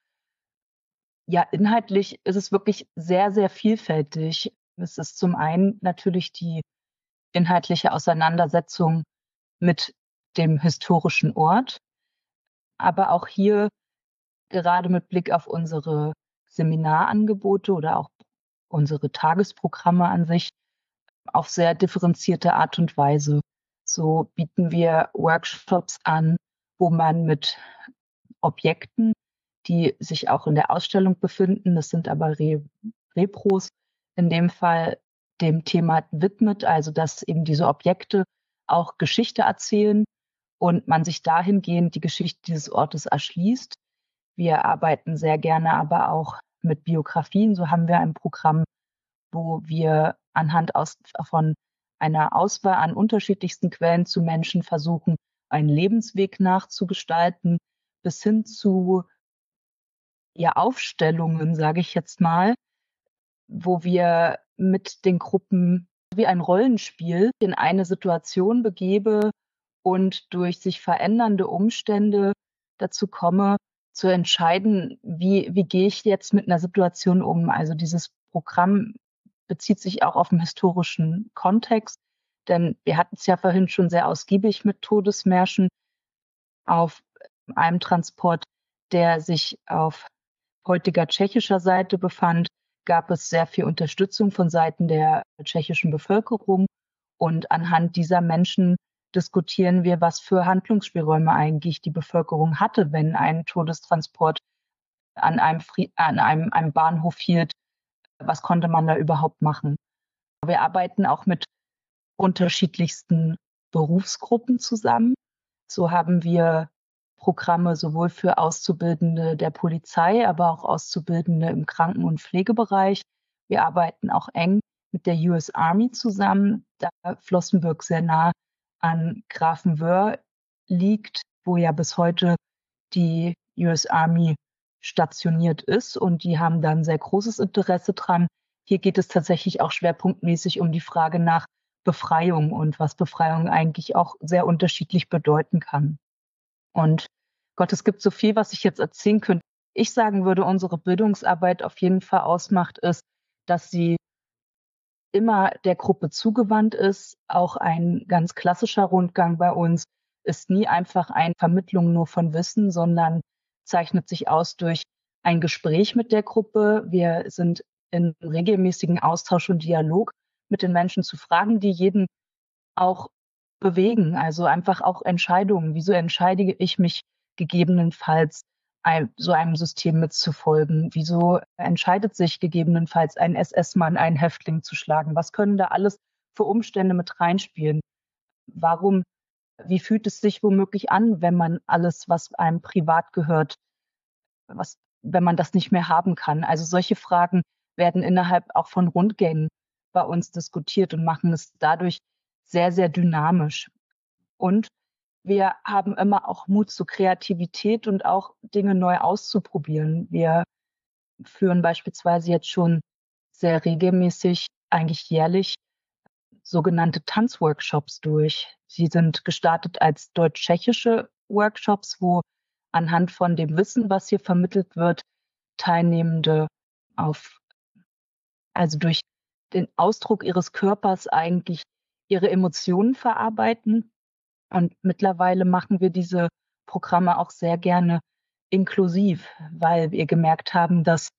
ja, inhaltlich ist es wirklich sehr, sehr vielfältig. Es ist zum einen natürlich die inhaltliche Auseinandersetzung mit dem historischen Ort, aber auch hier gerade mit Blick auf unsere Seminarangebote oder auch unsere Tagesprogramme an sich auf sehr differenzierte Art und Weise. So bieten wir Workshops an, wo man mit Objekten, die sich auch in der Ausstellung befinden, das sind aber Re Repros, in dem Fall dem Thema widmet, also dass eben diese Objekte auch Geschichte erzählen und man sich dahingehend die Geschichte dieses Ortes erschließt. Wir arbeiten sehr gerne aber auch mit Biografien. So haben wir ein Programm, wo wir anhand aus, von einer Auswahl an unterschiedlichsten Quellen zu Menschen versuchen, einen Lebensweg nachzugestalten, bis hin zu ja, Aufstellungen, sage ich jetzt mal, wo wir mit den Gruppen wie ein Rollenspiel in eine Situation begebe und durch sich verändernde Umstände dazu komme, zu entscheiden, wie, wie gehe ich jetzt mit einer Situation um. Also dieses Programm bezieht sich auch auf den historischen Kontext, denn wir hatten es ja vorhin schon sehr ausgiebig mit Todesmärschen auf einem Transport, der sich auf heutiger tschechischer Seite befand, gab es sehr viel Unterstützung von Seiten der tschechischen Bevölkerung. Und anhand dieser Menschen diskutieren wir, was für Handlungsspielräume eigentlich die Bevölkerung hatte, wenn ein Todestransport an einem, Fri- an einem, einem Bahnhof hielt. Was konnte man da überhaupt machen? Wir arbeiten auch mit unterschiedlichsten Berufsgruppen zusammen. So haben wir Programme sowohl für Auszubildende der Polizei, aber auch Auszubildende im Kranken- und Pflegebereich. Wir arbeiten auch eng mit der U S Army zusammen, da Flossenbürg sehr nah an Grafenwöhr liegt, wo ja bis heute die U S Army stationiert ist und die haben dann sehr großes Interesse dran. Hier geht es tatsächlich auch schwerpunktmäßig um die Frage nach Befreiung und was Befreiung eigentlich auch sehr unterschiedlich bedeuten kann. Und Gott, es gibt so viel, was ich jetzt erzählen könnte. Ich sagen würde, unsere Bildungsarbeit auf jeden Fall ausmacht, ist, dass sie immer der Gruppe zugewandt ist. Auch ein ganz klassischer Rundgang bei uns ist nie einfach eine Vermittlung nur von Wissen, sondern zeichnet sich aus durch ein Gespräch mit der Gruppe. Wir sind in regelmäßigen Austausch und Dialog mit den Menschen zu Fragen, die jeden auch bewegen. Also einfach auch Entscheidungen. Wieso entscheide ich mich gegebenenfalls, ein, so einem System mitzufolgen? Wieso entscheidet sich gegebenenfalls ein S S-Mann, einen Häftling zu schlagen? Was können da alles für Umstände mit reinspielen? Warum, wie fühlt es sich womöglich an, wenn man alles, was einem privat gehört, was, wenn man das nicht mehr haben kann? Also solche Fragen werden innerhalb auch von Rundgängen bei uns diskutiert und machen es dadurch sehr, sehr dynamisch. Und wir haben immer auch Mut zur Kreativität und auch Dinge neu auszuprobieren. Wir führen beispielsweise jetzt schon sehr regelmäßig, eigentlich jährlich, sogenannte Tanzworkshops durch. Sie sind gestartet als deutsch-tschechische Workshops, wo anhand von dem Wissen, was hier vermittelt wird, Teilnehmende auf, also durch den Ausdruck ihres Körpers eigentlich ihre Emotionen verarbeiten. Und mittlerweile machen wir diese Programme auch sehr gerne inklusiv, weil wir gemerkt haben, dass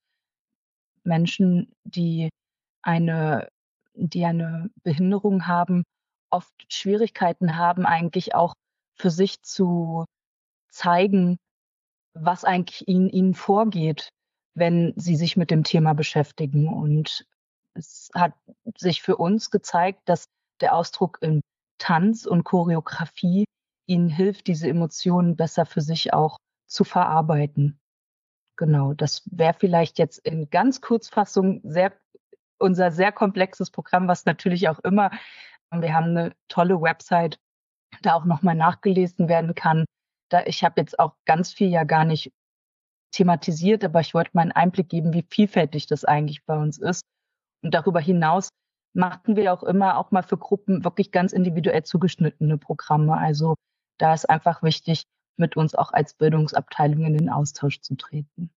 Menschen, die eine, die eine Behinderung haben, oft Schwierigkeiten haben, eigentlich auch für sich zu zeigen, was eigentlich in ihnen vorgeht, wenn sie sich mit dem Thema beschäftigen. Und es hat sich für uns gezeigt, dass der Ausdruck in Tanz und Choreografie ihnen hilft, diese Emotionen besser für sich auch zu verarbeiten. Genau, das wäre vielleicht jetzt in ganz Kurzfassung sehr, unser sehr komplexes Programm, was natürlich auch immer, wir haben eine tolle Website, da auch nochmal nachgelesen werden kann. Da, ich habe jetzt auch ganz viel ja gar nicht thematisiert, aber ich wollte mal einen Einblick geben, wie vielfältig das eigentlich bei uns ist. Und darüber hinaus machen wir auch immer auch mal für Gruppen wirklich ganz individuell zugeschnittene Programme. Also da ist einfach wichtig, mit uns auch als Bildungsabteilung in den Austausch zu treten.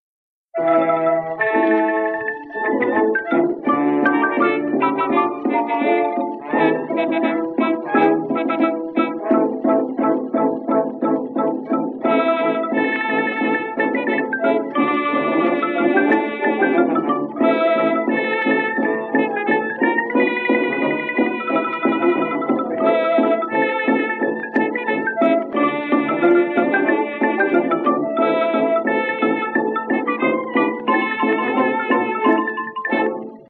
Musik